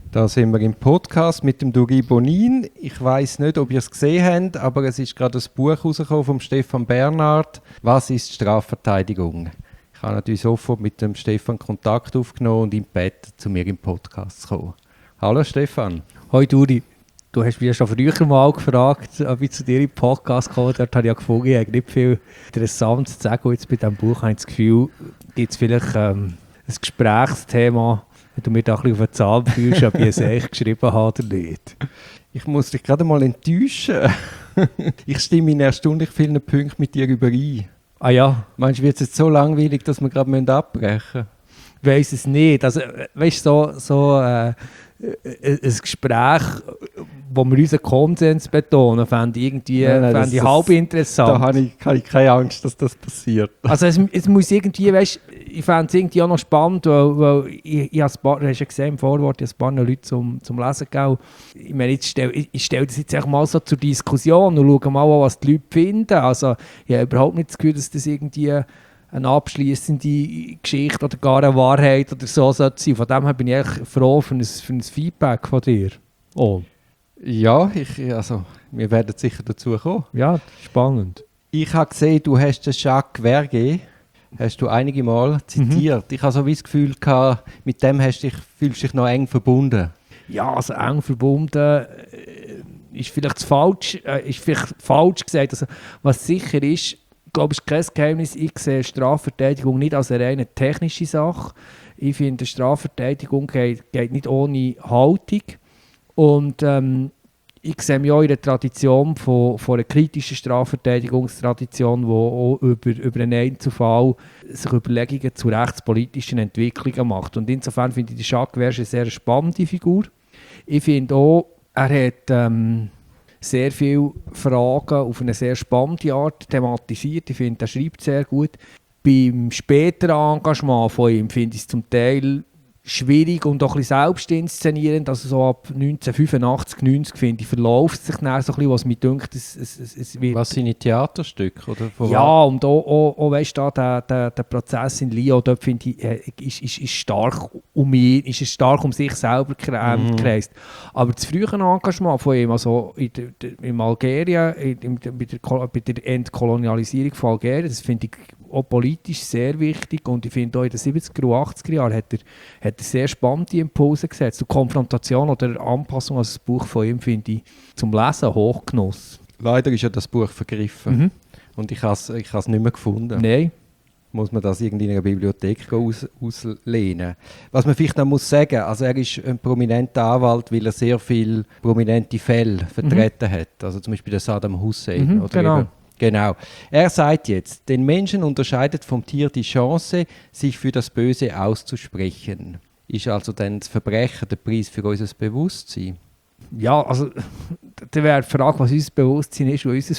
Da sind wir im Podcast mit dem Duri Bonin. Ich weiss nicht, ob ihr es gesehen habt, aber es ist gerade ein Buch rausgekommen vom Stefan Bernhard. Was ist Strafverteidigung? Ich habe natürlich sofort mit dem Stefan Kontakt aufgenommen und ihn gebeten, zu mir im Podcast zu kommen. Hallo Stefan. Hoi Duri. Du hast mich schon früher mal gefragt, ob ich zu dir im Podcast komme. Dort habe ich ja gefunden, ich habe nicht viel Interessantes zu sagen. Und jetzt bei diesem Buch habe ich das Gefühl, gibt es vielleicht ein Gesprächsthema, wenn du mir da ein bisschen auf den Zahn fühlst, ob ich es echt geschrieben habe oder nicht. Ich muss dich gerade mal enttäuschen. Ich stimme in erstaunlich vielen Punkten mit dir überein. Ah ja? Meinst du, wird es jetzt so langweilig, dass wir gerade abbrechen müssen? Ich weiss es nicht. Also, weißt du, ein Gespräch, wo wir unseren Konsens betonen, fände ich irgendwie halb interessant. Da habe ich keine Angst, dass das passiert. Also es muss irgendwie, weißt, ich fände es irgendwie auch noch spannend, weil ich habe du hast ja gesehen im Vorwort, ich habe ein paar Leute zum Lesen gegeben. Ich meine, ich stelle das jetzt mal so zur Diskussion und schaue mal an, was die Leute finden. Also ich habe überhaupt nicht das Gefühl, dass das irgendwie eine abschließende Geschichte oder gar eine Wahrheit oder so sollte sein. Von dem her bin ich echt froh für ein Feedback von dir. Oh. Ja, wir werden sicher dazu kommen. Ja, spannend. Ich habe gesehen, du hast den Jacques Verguet, hast du einige Mal zitiert. Ich habe so wie das Gefühl gehabt, mit dem fühlst du dich noch eng verbunden. Ja, also eng verbunden ist vielleicht falsch gesagt. Also, was sicher ist, glaube ich, kein Geheimnis, ich sehe Strafverteidigung nicht als eine reine technische Sache. Ich finde, Strafverteidigung geht nicht ohne Haltung. Und ich sehe mich auch in der Tradition von einer kritischen Strafverteidigungstradition, die auch über einen Einzelfall sich Überlegungen zu rechtspolitischen Entwicklungen macht. Und insofern finde ich die Jacques Verguet eine sehr spannende Figur. Ich finde auch, er hat sehr viele Fragen auf eine sehr spannende Art thematisiert. Ich finde, er schreibt sehr gut. Beim späteren Engagement von ihm finde ich es zum Teil schwierig und auch ein bisschen selbstinszenierend. Also so ab 1985, 90 finde ich, verläuft sich dann so ein bisschen, was mir dünkt, es wird... Was seine Theaterstücke? Oder ja, und auch weißt du, der Prozess in Lyon, dort finde ich, ist stark um ihn, ist es stark um sich selber gekreist. Aber das frühe Engagement von ihm, also in Algerien, bei der Entkolonialisierung von Algerien, das finde ich auch politisch sehr wichtig, und ich finde auch in den 70er und 80er Jahren hat er sehr spannende Impulse gesetzt. Und Konfrontation oder Anpassung an das Buch von ihm finde ich zum Lesen Hochgenuss. Leider ist ja das Buch vergriffen und ich habe es nicht mehr gefunden. Nein. Muss man das irgendwie in einer Bibliothek auslehnen. Was man vielleicht noch muss sagen, also er ist ein prominenter Anwalt, weil er sehr viele prominente Fälle vertreten hat. Also zum Beispiel der Saddam Hussein. Oder genau. Er sagt jetzt, den Menschen unterscheidet vom Tier die Chance, sich für das Böse auszusprechen. Ist also dann das Verbrechen der Preis für unser Bewusstsein? Ja, also da wäre die Frage, was unser Bewusstsein ist, was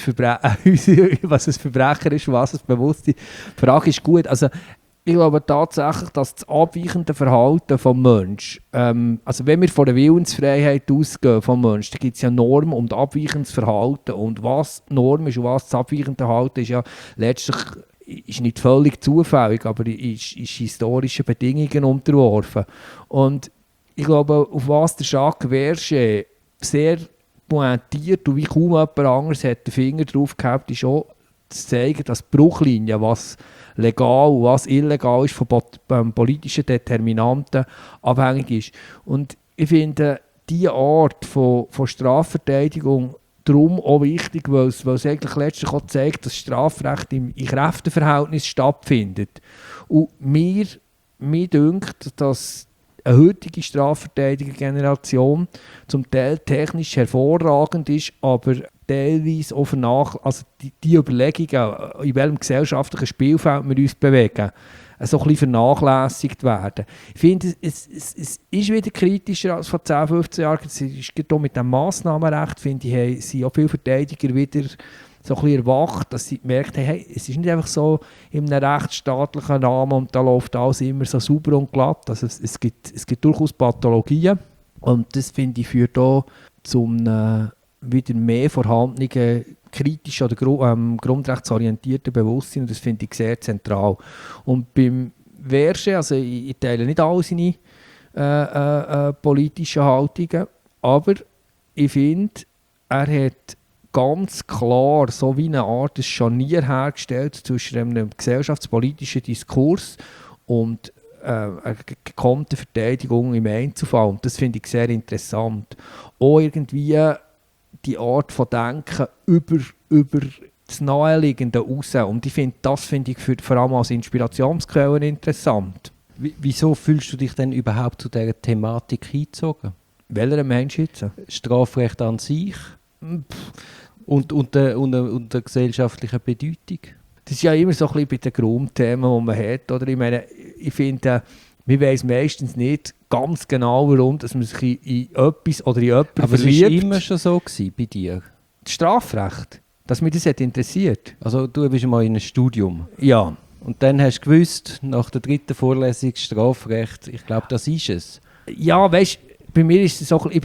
ein Verbrecher ist, was ein Bewusstsein. Die Frage ist gut. Also ich glaube tatsächlich, dass das abweichende Verhalten des Menschen, also wenn wir von der Willensfreiheit ausgehen vom Menschen, dann gibt es ja Normen und abweichendes Verhalten. Und was Norm ist und was das abweichende Verhalten ist, ja letztlich ist nicht völlig zufällig, aber ist historischen Bedingungen unterworfen. Und ich glaube, auf was der Jacques Verguet sehr pointiert und wie kaum jemand anderes hat den Finger drauf gehabt, ist auch zu zeigen, dass die Bruchlinie, was legal und was illegal ist, von politischen Determinanten abhängig ist. Und ich finde, diese Art von Strafverteidigung darum auch wichtig, weil es eigentlich letztlich auch zeigt, dass Strafrecht in Kräfteverhältnis stattfindet. Und mir dünkt, dass eine heutige Strafverteidiger-Generation zum Teil technisch hervorragend ist, aber teilweise auch also die Überlegungen, in welchem gesellschaftlichen Spielfeld wir uns bewegen, so ein bisschen vernachlässigt werden. Ich finde, es ist wieder kritischer als vor 10, 15 Jahren. Es ist auch mit dem Massnahmenrecht, finde ich, sind auch viele Verteidiger wieder so ein bisschen erwacht, dass sie gemerkt haben, hey, es ist nicht einfach so in einem rechtsstaatlichen Rahmen und da läuft alles immer so sauber und glatt. Also es gibt durchaus Pathologien, und das, finde ich, führt auch zum wieder mehr vorhandenen kritischen oder grundrechtsorientierten Bewusstsein, und das finde ich sehr zentral. Und beim Verguet, also ich teile nicht alle seine politischen Haltungen. Aber ich finde, er hat ganz klar so wie eine Art des Scharnier hergestellt zwischen einem gesellschaftspolitischen Diskurs und eine gekonnte Verteidigung im Einzelfall. Und das finde ich sehr interessant. Auch irgendwie die Art von Denken über das Naheliegende raus. Und ich finde, das finde ich vor allem als Inspirationsquelle interessant. Wieso fühlst du dich denn überhaupt zu dieser Thematik hingezogen? Welcher Mensch jetzt? Strafrecht an sich und der gesellschaftlichen Bedeutung? Das ist ja immer so ein bisschen bei den Grundthemen, die man hat. Oder? Ich meine, ich finde, man weiss meistens nicht ganz genau, warum dass man sich in etwas oder in jemanden aber verliebt. Aber es war immer schon so bei dir? Das Strafrecht, dass mich das hat interessiert. Also du bist mal in einem Studium? Ja. Und dann hast du gewusst, nach der 3. Vorlesung Strafrecht, ich glaube, das ist es. Ja, weißt du, bei mir ist es so ein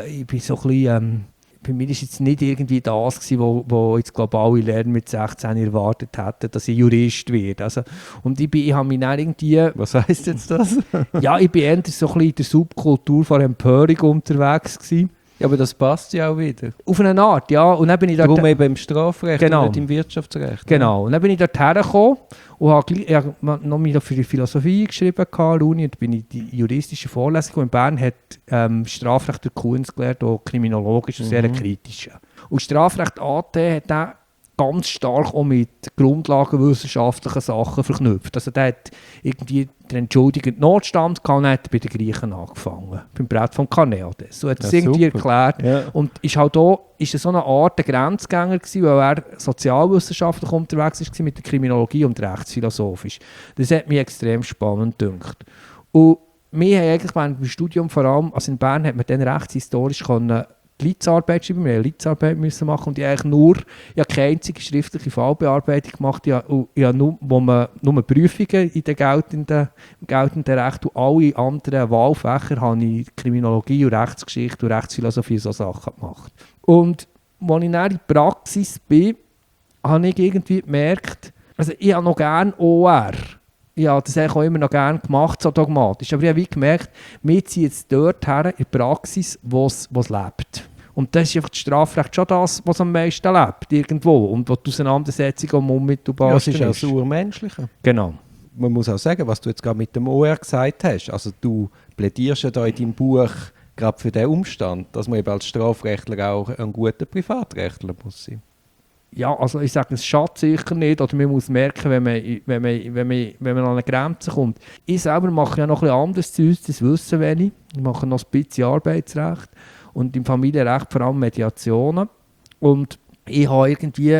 bisschen, bei mir ist jetzt nicht irgendwie das gewesen, wo jetzt glaube alle Lehrer mit 16 erwartet hätten, dass ich Jurist werde. Also, und ich habe mich dann irgendwie... Was heisst jetzt das? Ja, ich bin eher so ein bisschen in der Subkultur von Empörung unterwegs gewesen. Ja, aber das passt ja auch wieder. Auf eine Art, ja. Und dann bin ich darum eben im Strafrecht und nicht im Wirtschaftsrecht. Genau. Und dann bin ich dort hergekommen und habe noch mich für die Philosophie geschrieben an der Uni und bin in die juristische Vorlesung. Und in Bern hat Strafrecht der Kunz gelernt, auch kriminologisch und sehr kritisch. Und Strafrecht AT hat auch ganz stark auch mit grundlagenwissenschaftlichen Sachen verknüpft. Also der hat irgendwie den entschuldigenden Notstand gehabt und hat bei den Griechen angefangen, beim Brett von Carneades. So hat er es irgendwie erklärt. Ja. Und ist halt auch, ist er so eine Art Grenzgänger gewesen, weil er sozialwissenschaftlich unterwegs war mit der Kriminologie und rechtsphilosophisch. Das hat mich extrem spannend gedacht. Und wir haben eigentlich während dem Studium vor allem, also in Bern hat man dann rechtshistorisch die Litzarbeit schreiben. Wir mussten Litzarbeit machen und ich habe keine einzige schriftliche Fallbearbeitung gemacht. Ich habe wo man nur Prüfungen in im geltenden Recht und alle anderen Wahlfächer habe ich Kriminologie und Rechtsgeschichte und Rechtsphilosophie so Sachen gemacht. Und als ich dann in der Praxis bin, habe ich irgendwie gemerkt, also ich habe noch gerne OR. Ich habe das eigentlich auch immer noch gerne gemacht, so dogmatisch. Aber ich habe gemerkt, wir ziehen jetzt dort her in der Praxis, wo es lebt. Und das ist einfach das Strafrecht schon das, was am meisten lebt, irgendwo. Und wo die Auseinandersetzung am unmittelbarsten ist. Das ist ja das Urmenschliche. Genau. Man muss auch sagen, was du jetzt gerade mit dem OR gesagt hast. Also du plädierst ja da in deinem Buch gerade für den Umstand, dass man eben als Strafrechtler auch ein guter Privatrechtler muss sein. Ja, also ich sage, es schadet sicher nicht, oder man muss merken, wenn man an eine Grenze kommt. Ich selber mache ja noch etwas anderes zu uns, das wissen wenig. Ich mache noch ein bisschen Arbeitsrecht und im Familienrecht vor allem Mediationen. Und ich habe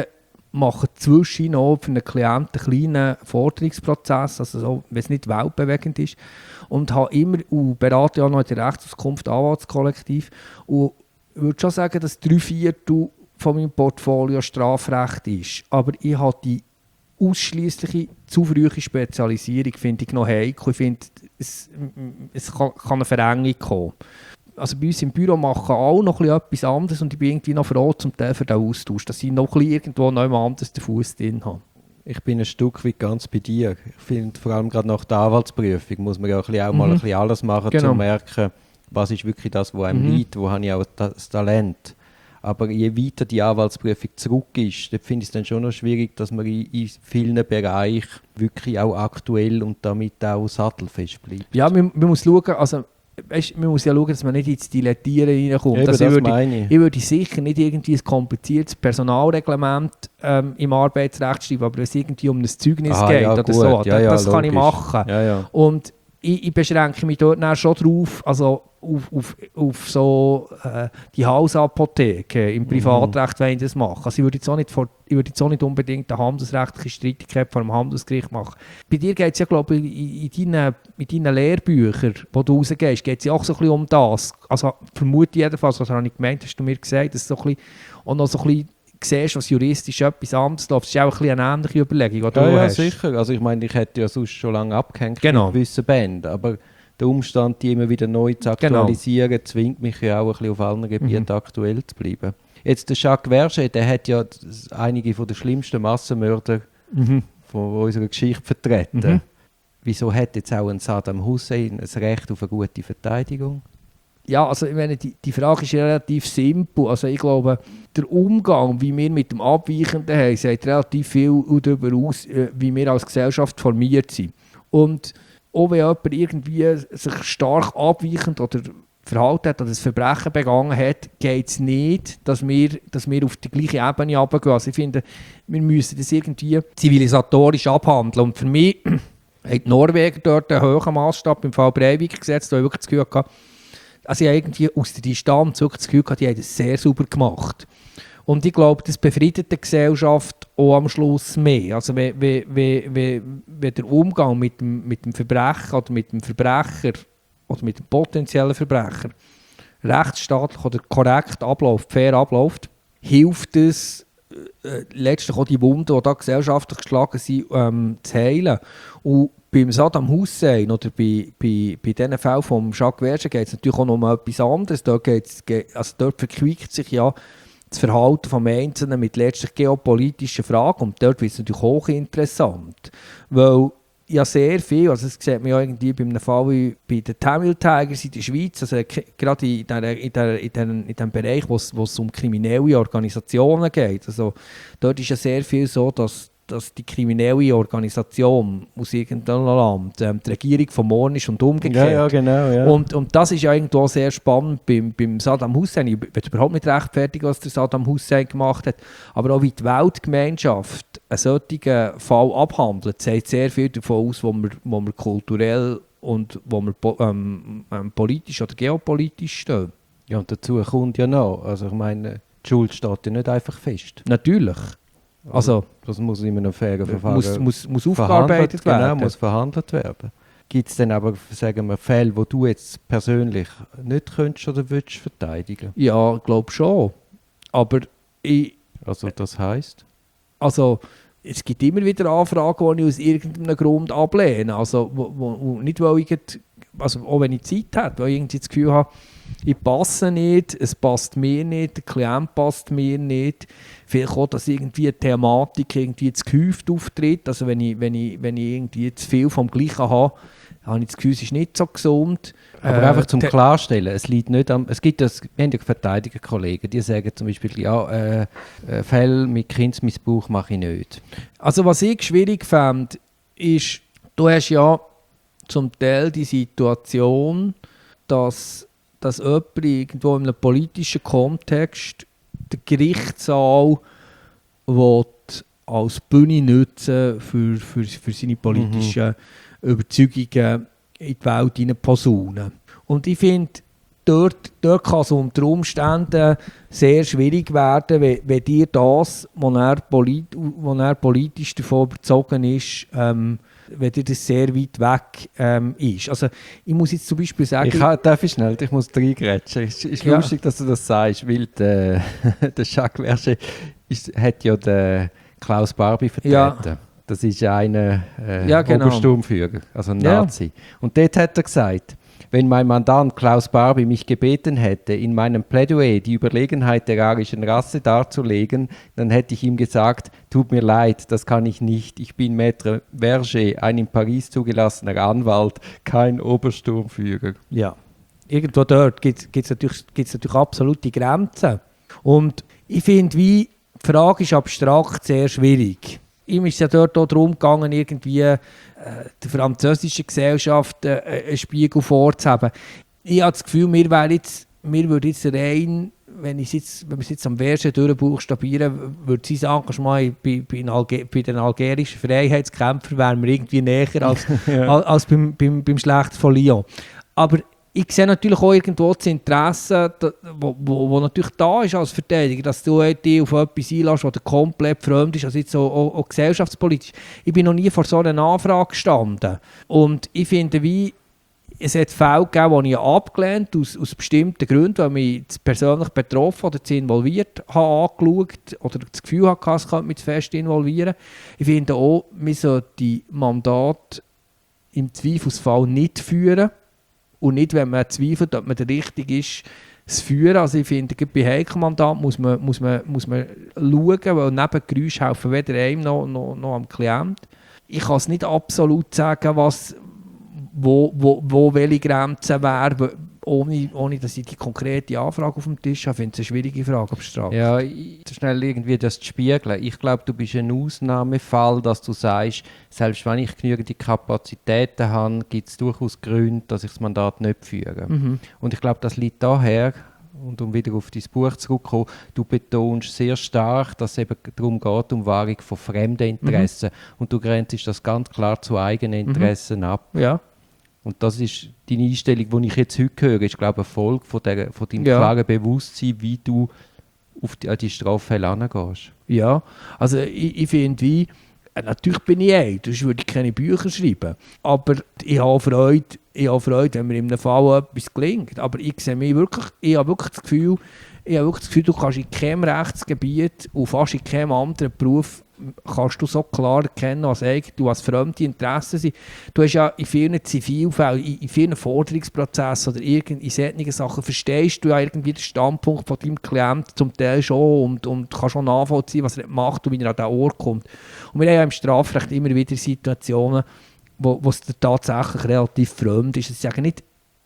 mache zwischen noch für einen Klienten einen kleinen Forderungsprozess, also so, wenn es nicht weltbewegend ist. Und habe immer, und berate ja noch in der Rechtsauskunft Anwaltskollektiv. Und ich würde schon sagen, dass 3/4 von meinem Portfolio Strafrecht ist. Aber ich habe die ausschliessliche zu frühe Spezialisierung finde ich noch heikel. Ich finde, es kann eine Verengung kommen. Also bei uns im Büro machen alle noch etwas anderes und ich bin irgendwie noch froh zum Teil für den Austausch, dass ich noch irgendwo noch anders den Fuß drin habe. Ich bin ein Stück weit ganz bei dir. Ich finde, vor allem gerade nach der Anwaltsprüfung muss man ja auch mal ein bisschen alles machen, um zu merken, was ist wirklich das, was einem liegt, wo habe ich auch das Talent. Aber je weiter die Anwaltsprüfung zurück ist, dann finde ich es dann schon noch schwierig, dass man in vielen Bereichen wirklich auch aktuell und damit auch sattelfest bleibt. Ja, man muss schauen, also man muss ja schauen, dass man nicht ins Dilettieren reinkommt. Eben, also ich würde sicher nicht irgendwie ein kompliziertes Personalreglement im Arbeitsrecht schreiben, aber wenn es irgendwie um ein Zeugnis geht ja, oder gut. so, das logisch. kann ich machen. Ja. Und ich beschränke mich dort schon drauf, also auf so die Hausapotheke im Privatrecht, wenn ich das mache. Also ich würde jetzt auch nicht unbedingt eine handelsrechtliche Streitigkeit vor dem Handelsgericht machen. Bei dir geht es ja, glaube ich, in deinen Lehrbüchern, wo du rausgehst, geht es ja auch so ein bisschen um das. Also vermute jedenfalls, was habe ich gemeint, hast du mir gesagt, dass so ein bisschen, auch noch so ein bisschen siehst, was juristisch etwas anderes läuft. Das ist auch ein bisschen eine ähnliche Überlegung, die du hast. Ja, sicher. Also ich meine, ich hätte ja sonst schon lange abgehängt mit gewissen Bänden, aber der Umstand, die immer wieder neu zu aktualisieren, zwingt mich ja auch ein bisschen auf allen Gebieten aktuell zu bleiben. Jetzt der Jacques Verget, der hat ja einige von den schlimmsten Massenmörder von unserer Geschichte vertreten. wieso hat jetzt auch ein Saddam Hussein ein Recht auf eine gute Verteidigung? Ja, also ich meine, die Frage ist relativ simpel. Also ich glaube, der Umgang, wie wir mit dem Abweichenden haben, sagt relativ viel darüber aus, wie wir als Gesellschaft formiert sind. Und auch wenn jemand irgendwie sich stark abweichend oder verhalten hat oder ein Verbrechen begangen hat, geht es nicht, dass wir auf die gleiche Ebene runtergehen. Also ich finde, wir müssen das irgendwie zivilisatorisch abhandeln. Und für mich haben die Norweger dort einen hohen Maßstab im Fall Breivik gesetzt, wo ich wirklich das Gefühl hatte, also ich habe irgendwie aus der Distanz wirklich das Gefühl gehabt, die haben das sehr sauber gemacht. Und ich glaube, das befriedet die Gesellschaft auch am Schluss mehr. Also wenn der Umgang mit dem Verbrecher oder mit dem Verbrecher oder mit dem potenziellen Verbrecher rechtsstaatlich oder korrekt abläuft, fair abläuft, hilft es letztlich auch die Wunden, die da gesellschaftlich geschlagen sind, zu heilen. Und beim Saddam Hussein oder bei diesen Fällen von Jacques Verge geht es natürlich auch noch um etwas anderes. Dort verquiegt sich ja das Verhalten des Einzelnen mit letztlich geopolitischen Fragen. Und dort wird es natürlich hochinteressant. Weil ja sehr viel, also das sieht man ja irgendwie bei einem Fall wie bei den Tamil Tigers in der Schweiz, also gerade in dem Bereich, wo es um kriminelle Organisationen geht. Also dort ist ja sehr viel so, dass die kriminelle Organisation aus irgendeinem Land die Regierung vom Morgen ist und umgekehrt. Ja, genau. Ja. Und das ist ja irgendwo sehr spannend beim Saddam Hussein. Ich will überhaupt nicht rechtfertigen, was der Saddam Hussein gemacht hat, aber auch wie die Weltgemeinschaft einen solchen Fall abhandelt, zeigt sehr viel davon aus, wo wir kulturell und wo wir politisch oder geopolitisch stehen. Ja, und dazu kommt ja noch, also ich meine, die Schuld steht ja nicht einfach fest. Natürlich. Also, das muss in einem fairen Verfahren muss aufgearbeitet werden. Genau, muss verhandelt werden. Gibt es denn aber, sagen wir, Fälle, wo du jetzt persönlich nicht könntest oder willst verteidigen? Ja, ich glaube schon. Aber also das heisst? Also, es gibt immer wieder Anfragen, die ich aus irgendeinem Grund ablehne. Also, wo nicht, weil ich, also auch wenn ich Zeit habe, weil ich irgendwie das Gefühl habe, ich passe nicht, es passt mir nicht, der Klient passt mir nicht. Vielleicht auch, dass irgendwie eine Thematik irgendwie zu gehäuft auftritt. Also wenn ich irgendwie zu viel vom Gleichen habe ich das Gefühl, es ist nicht so gesund. Aber einfach zum Klarstellen, es liegt nicht am... Es gibt das, wir haben ja Verteidigerkollegen, die sagen zum Beispiel, ja, Fälle mit Kindesmissbrauch mache ich nicht. Also was ich schwierig fände, ist, du hast ja zum Teil die Situation, dass jemand irgendwo in einem politischen Kontext den Gerichtssaal als Bühne nutzen für seine politischen Überzeugungen in die Welt hinein posaunen. Und ich finde, dort kann es unter Umständen sehr schwierig werden, wenn dir das, wo er politisch davon überzogen ist, wenn dir das sehr weit weg ist. Also ich muss jetzt zum Beispiel sagen... Ich muss reingrätschen. Es ist lustig, dass du das sagst, weil der Jacques Verge hat ja den Klaus Barbie vertreten. Ja. Das ist einer genau. Obersturmführer, also ein Nazi. Ja. Und dort hat er gesagt, wenn mein Mandant Klaus Barbie mich gebeten hätte, in meinem Plädoyer die Überlegenheit der arischen Rasse darzulegen, dann hätte ich ihm gesagt, tut mir leid, das kann ich nicht. Ich bin Maître Verge, ein in Paris zugelassener Anwalt, kein Obersturmführer. Ja, irgendwo dort gibt es natürlich absolute Grenzen. Und ich finde, wie die Frage ist abstrakt sehr schwierig. Ihm ist es ja dort auch darum gegangen, irgendwie der französischen Gesellschaft einen Spiegel vorzuheben. Ich habe das Gefühl, wir würden jetzt rein, wenn wir es jetzt am Verge durchbuchstabieren, würde sein Engagement bei den algerischen Freiheitskämpfern wären wir irgendwie näher als beim Schlecht von Lyon. Aber ich sehe natürlich auch irgendwo das Interesse, wo natürlich da ist als Verteidiger, dass du dich auf etwas einlässt, das komplett fremd ist, also jetzt auch gesellschaftspolitisch. Ich bin noch nie vor so einer Anfrage gestanden. Und ich finde, es hat Fälle gegeben, die ich abgelehnt habe, aus bestimmten Gründen, weil mich persönlich betroffen oder zu involviert habe angeschaut oder das Gefühl hatte, es könnte mich zu fest involvieren. Ich finde auch, man sollte die Mandate im Zweifelsfall nicht führen. Und nicht, wenn man zweifelt, ob man der Richtige ist, es führen. Also ich finde, bei Heikelmandat muss man schauen, weil Nebengeräusche helfen weder einem noch am Klient. ich kann es nicht absolut sagen, wo welche Grenzen wären, ohne dass ich die konkrete Anfrage auf dem Tisch habe. Ich finde es eine schwierige Frage, abstrakt. Ja, schnell irgendwie das zu spiegeln. Ich glaube, du bist ein Ausnahmefall, dass du sagst, selbst wenn ich genügend Kapazitäten habe, gibt es durchaus Gründe, dass ich das Mandat nicht führe. Und ich glaube, das liegt daher, und um wieder auf dein Buch zurückzukommen, du betonst sehr stark, dass es eben darum geht, um Wahrung von fremden Interessen. Und du grenzt das ganz klar zu eigenen Interessen ab. Ja. Und das ist deine Einstellung, die ich jetzt heute höre, ist, glaube ich, eine Folge von deinem klaren Bewusstsein, wie du an die Straffälle herangehst. Ja, also ich finde, natürlich bin ich sonst würde ich keine Bücher schreiben. Aber ich habe Freude, wenn mir in einem Fall etwas gelingt. Aber ich habe wirklich das Gefühl, du kannst in keinem Rechtsgebiet und fast in keinem anderen Beruf kannst du so klar erkennen, was fremde Interessen sind. Du hast ja in vielen Zivilfällen, in vielen Forderungsprozessen oder in solchen Sachen verstehst du ja irgendwie den Standpunkt von deinem Klienten zum Teil schon und kannst schon nachvollziehen, was er macht und wie er an den Ort kommt. Und wir haben ja im Strafrecht immer wieder Situationen, wo es tatsächlich relativ fremd ist. Ich sage nicht,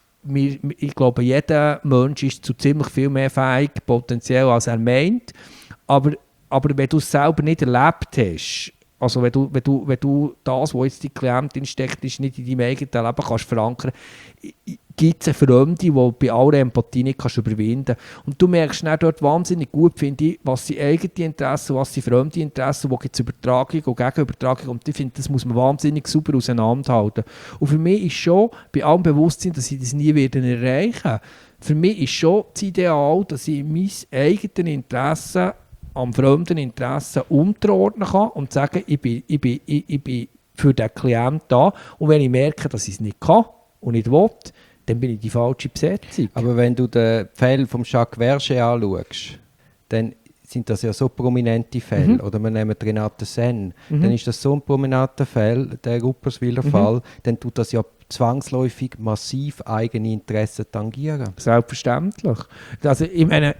ich glaube, jeder Mensch ist zu ziemlich viel mehr fähig, potenziell, als er meint. Aber wenn du es selber nicht erlebt hast, also wenn du das, was jetzt die Klientin steckt, ist, nicht in deinem eigenen Leben kannst verankern, gibt es eine Fremde, die du bei aller Empathie nicht kannst überwinden kannst. Und du merkst dann dort wahnsinnig gut, finde ich, was sind eigene Interessen, was sind fremde Interessen, wo gibt es Übertragung und Gegenübertragung. Und ich finde, das muss man wahnsinnig sauber auseinanderhalten. Und für mich ist schon, bei allem Bewusstsein, dass ich das nie erreichen werde, für mich ist schon das Ideal, dass ich mein eigenes Interesse am fremden Interessen unterordnen kann und sagen, ich bin für den Klienten da. Und wenn ich merke, dass ich es nicht kann und nicht will, dann bin ich die falsche Besetzung. Aber wenn du den Fall von Jacques Verger anschaust, dann sind das ja so prominente Fälle. Oder wir nehmen Renate Senn. Dann ist das so ein prominenter Fall, der Rupperswiller Fall, dann tut das ja zwangsläufig massiv eigene Interessen tangieren. Selbstverständlich. Also ich meine,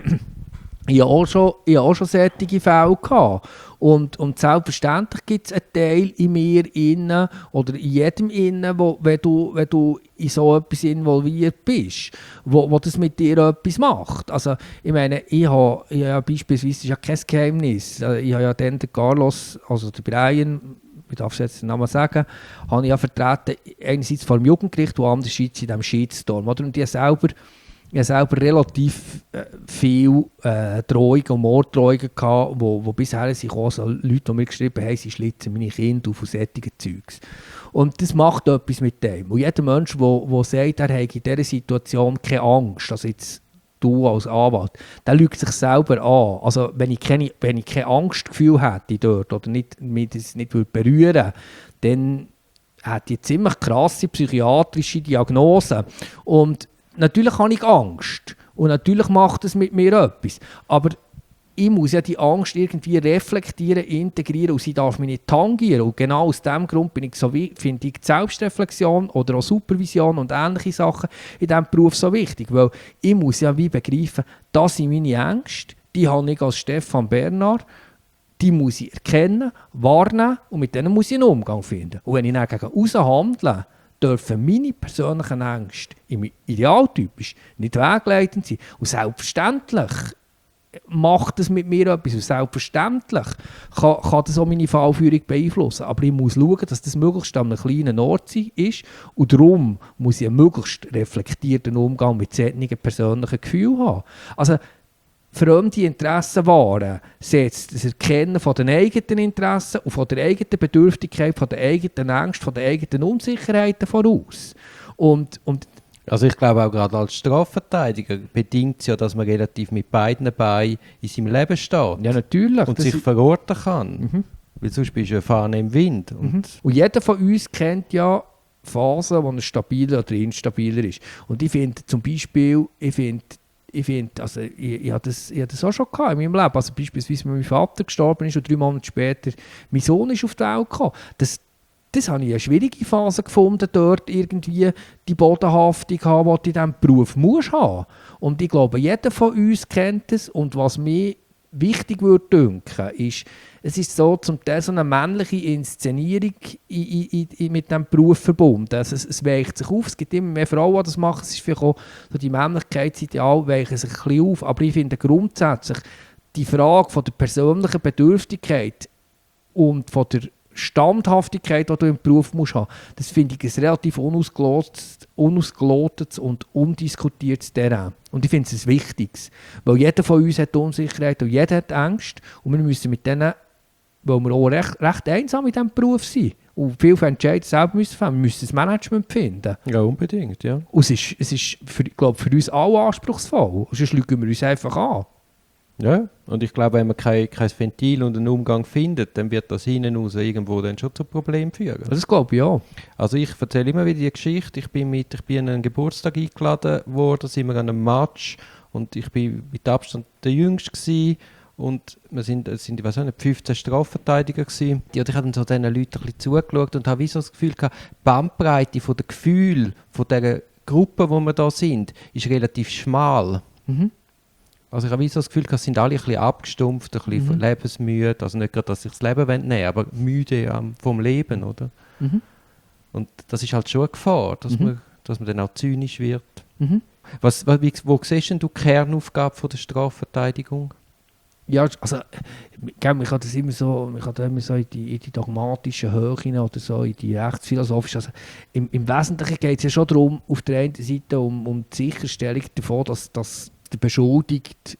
ich habe auch schon solche Fälle gehabt. Und selbstverständlich gibt es einen Teil in mir innen oder in jedem innen, wenn du in so etwas involviert bist, wo das mit dir etwas macht. Also ich meine, ich habe beispielsweise, das ist ja kein Geheimnis, ich habe ja dann den Carlos, also den Brian, ich darf es jetzt den Namen sagen, habe ich ja vertreten, einerseits vor dem Jugendgericht und andererseits in diesem Shitstorm. Oder? Und ich habe selber relativ viel Drohungen und Morddrohungen gehabt, wo bisher sich auch so Leute, die mir geschrieben haben, sie schlitzen meine Kinder auf solche Zeugs. Und das macht etwas mit dem. Und jeder Mensch, der sagt, er habe in dieser Situation keine Angst, also jetzt du als Anwalt, der lügt sich selber an. Also wenn ich kein Angstgefühl hätte dort oder mich das nicht berühren würde, dann hätte ich eine ziemlich krasse psychiatrische Diagnose. Und natürlich habe ich Angst und natürlich macht es mit mir etwas, aber ich muss ja die Angst irgendwie reflektieren, integrieren und sie darf mich nicht tangieren. Und genau aus diesem Grund finde ich die Selbstreflexion oder auch Supervision und ähnliche Sachen in diesem Beruf so wichtig, weil ich muss ja wie begreifen, das sind meine Ängste, die habe ich als Stefan Bernard, die muss ich erkennen, wahrnehmen und mit denen muss ich einen Umgang finden. Und wenn ich dann gegen aussen handle, dürfen meine persönlichen Ängste im idealtypisch nicht wegleitend sein. Und selbstverständlich macht es mit mir etwas. Und selbstverständlich kann das auch meine Fallführung beeinflussen. Aber ich muss schauen, dass das möglichst an einem kleinen Ort ist. Und darum muss ich einen möglichst reflektierten Umgang mit solchen persönlichen Gefühlen haben. Also, fremde Interessen wahren, setzt das Erkennen von den eigenen Interessen und von der eigenen Bedürftigkeit, von den eigenen Ängsten, von den eigenen Unsicherheiten voraus. Und also ich glaube auch gerade als Strafverteidiger bedingt es ja, dass man relativ mit beiden Beinen in seinem Leben steht. Ja, natürlich. Und sich verorten kann. Weil sonst bist du eine Fahne im Wind. Und jeder von uns kennt ja Phasen, wo er stabiler oder instabiler ist. Und ich finde zum Beispiel, also ich hatte das auch schon gehabt in meinem Leben. Also beispielsweise, wenn mein Vater gestorben ist und 3 Monate später mein Sohn ist auf die Welt gekommen. Das habe ich eine schwierige Phase gefunden, dort irgendwie die Bodenhaftung haben, die du in diesem Beruf musst haben. Und ich glaube, jeder von uns kennt es. Und was mich wichtig würde denken, ist, es ist so zum Teil so eine männliche Inszenierung mit diesem Beruf verbunden. Also es weicht sich auf, es gibt immer mehr Frauen, die das machen, es ist vielleicht auch so die Männlichkeitsideal weichen sich ein bisschen auf, aber ich finde grundsätzlich die Frage von der persönlichen Bedürftigkeit und von der Standhaftigkeit, die du im Beruf musst haben, das finde ich ein relativ unausgelotetes und undiskutiertes Terrain. Und ich finde es ein wichtiges, weil jeder von uns hat Unsicherheit und jeder hat Angst und wir müssen mit denen, weil wir auch recht einsam in diesem Beruf sind und viele Entscheidungen selber müssen fällen, wir müssen das Management finden. Ja, unbedingt, ja. Und es ist für, ich glaube, für uns alle anspruchsvoll, sonst lügen wir uns einfach an. Ja, und ich glaube, wenn man kein Ventil und einen Umgang findet, dann wird das hinten raus irgendwo dann schon zu Problemen führen. Das glaube ich ja. Also ich erzähle immer wieder die Geschichte, ich bin an einen Geburtstag eingeladen worden, sind wir an einem Match und ich bin mit Abstand der Jüngste gewesen, und es sind ich weiß nicht, 15 Strafverteidiger gewesen. Und ich habe dann so diesen Leuten ein bisschen zugeschaut und habe wie so das Gefühl gehabt, die Bandbreite von den Gefühlen von dieser Gruppe, wo wir da sind, ist relativ schmal. Mhm. Also ich habe so das Gefühl, es sind alle ein bisschen abgestumpft, ein bisschen lebensmüde. Also nicht gerade, dass sich das Leben nehmen wollen, aber müde vom Leben, oder? Mhm. Und das ist halt schon eine Gefahr, dass man dann auch zynisch wird. Mhm. Wo siehst du die Kernaufgabe von der Strafverteidigung? Ja, also ich kann das immer so in die dogmatischen Höhen oder so, in die rechtsphilosophischen. Also im Wesentlichen geht es ja schon darum, auf der einen Seite um die Sicherstellung davon, dass der Beschuldigte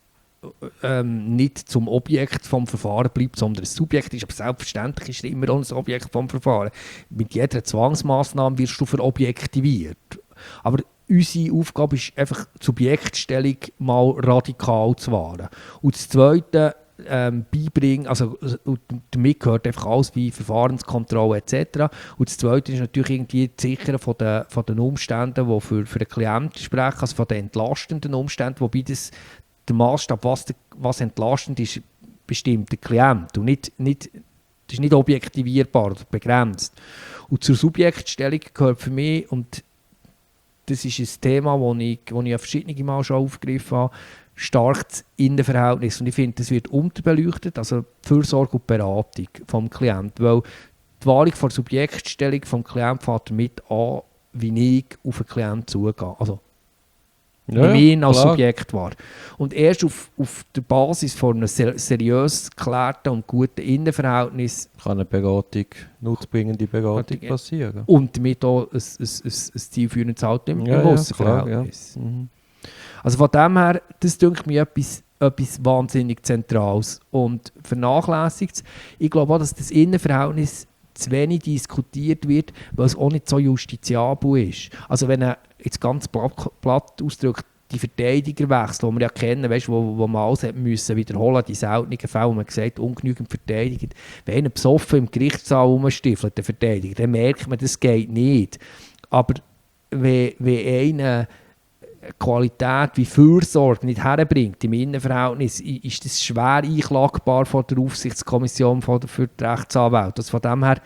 nicht zum Objekt vom Verfahren bleibt, sondern ein Subjekt ist. Aber selbstverständlich ist er immer auch ein Objekt vom Verfahren. Mit jeder Zwangsmaßnahme wirst du verobjektiviert. Aber unsere Aufgabe ist einfach, die Subjektstellung mal radikal zu wahren. Und das Zweite, beibringen, also damit gehört einfach alles wie Verfahrenskontrolle etc. Und das Zweite ist natürlich irgendwie das Sichern von den Umständen, die für den Klienten sprechen, also von den entlastenden Umständen, wobei der Maßstab, was entlastend ist, bestimmt der Klient und das ist nicht objektivierbar oder begrenzt. Und zur Subjektstellung gehört für mich, und das ist ein Thema, das ich verschiedene Mal schon aufgegriffen habe, stark das Innenverhältnis. Und ich finde, das wird unterbeleuchtet, also die Fürsorge und Beratung vom Klienten. Weil die Wahrung der Subjektstellung vom Klienten fängt damit an, wie ich auf den Klienten zugehe. Also, wie ich ihn als Subjekt war. Und erst auf der Basis von einem seriös geklärten und guten Innenverhältnis kann eine Beratung, nutzbringende Beratung passieren. Und damit auch ein zielführendes Halten im Aussenverhältnis. Ja. Mhm. Also von dem her, das denke ich mir etwas wahnsinnig Zentrales und vernachlässigt. Ich glaube auch, dass das Innenverhältnis zu wenig diskutiert wird, weil es auch nicht so justiziabel ist. Also wenn er jetzt ganz platt ausdrückt, die Verteidigerwechsel, die wir ja kennen, weißt, wo man alles müssen wiederholen, die seltenen Fälle, wo man gesagt ungenügend verteidigt. Wenn einer besoffen im Gerichtssaal rumstiefelt, der Verteidiger, dann merkt man, das geht nicht. Aber wenn einer Qualität wie Fürsorge nicht herbringt im Innenverhältnis, ist das schwer einklagbar von der Aufsichtskommission für die Rechtsanwälte. Also von dem her,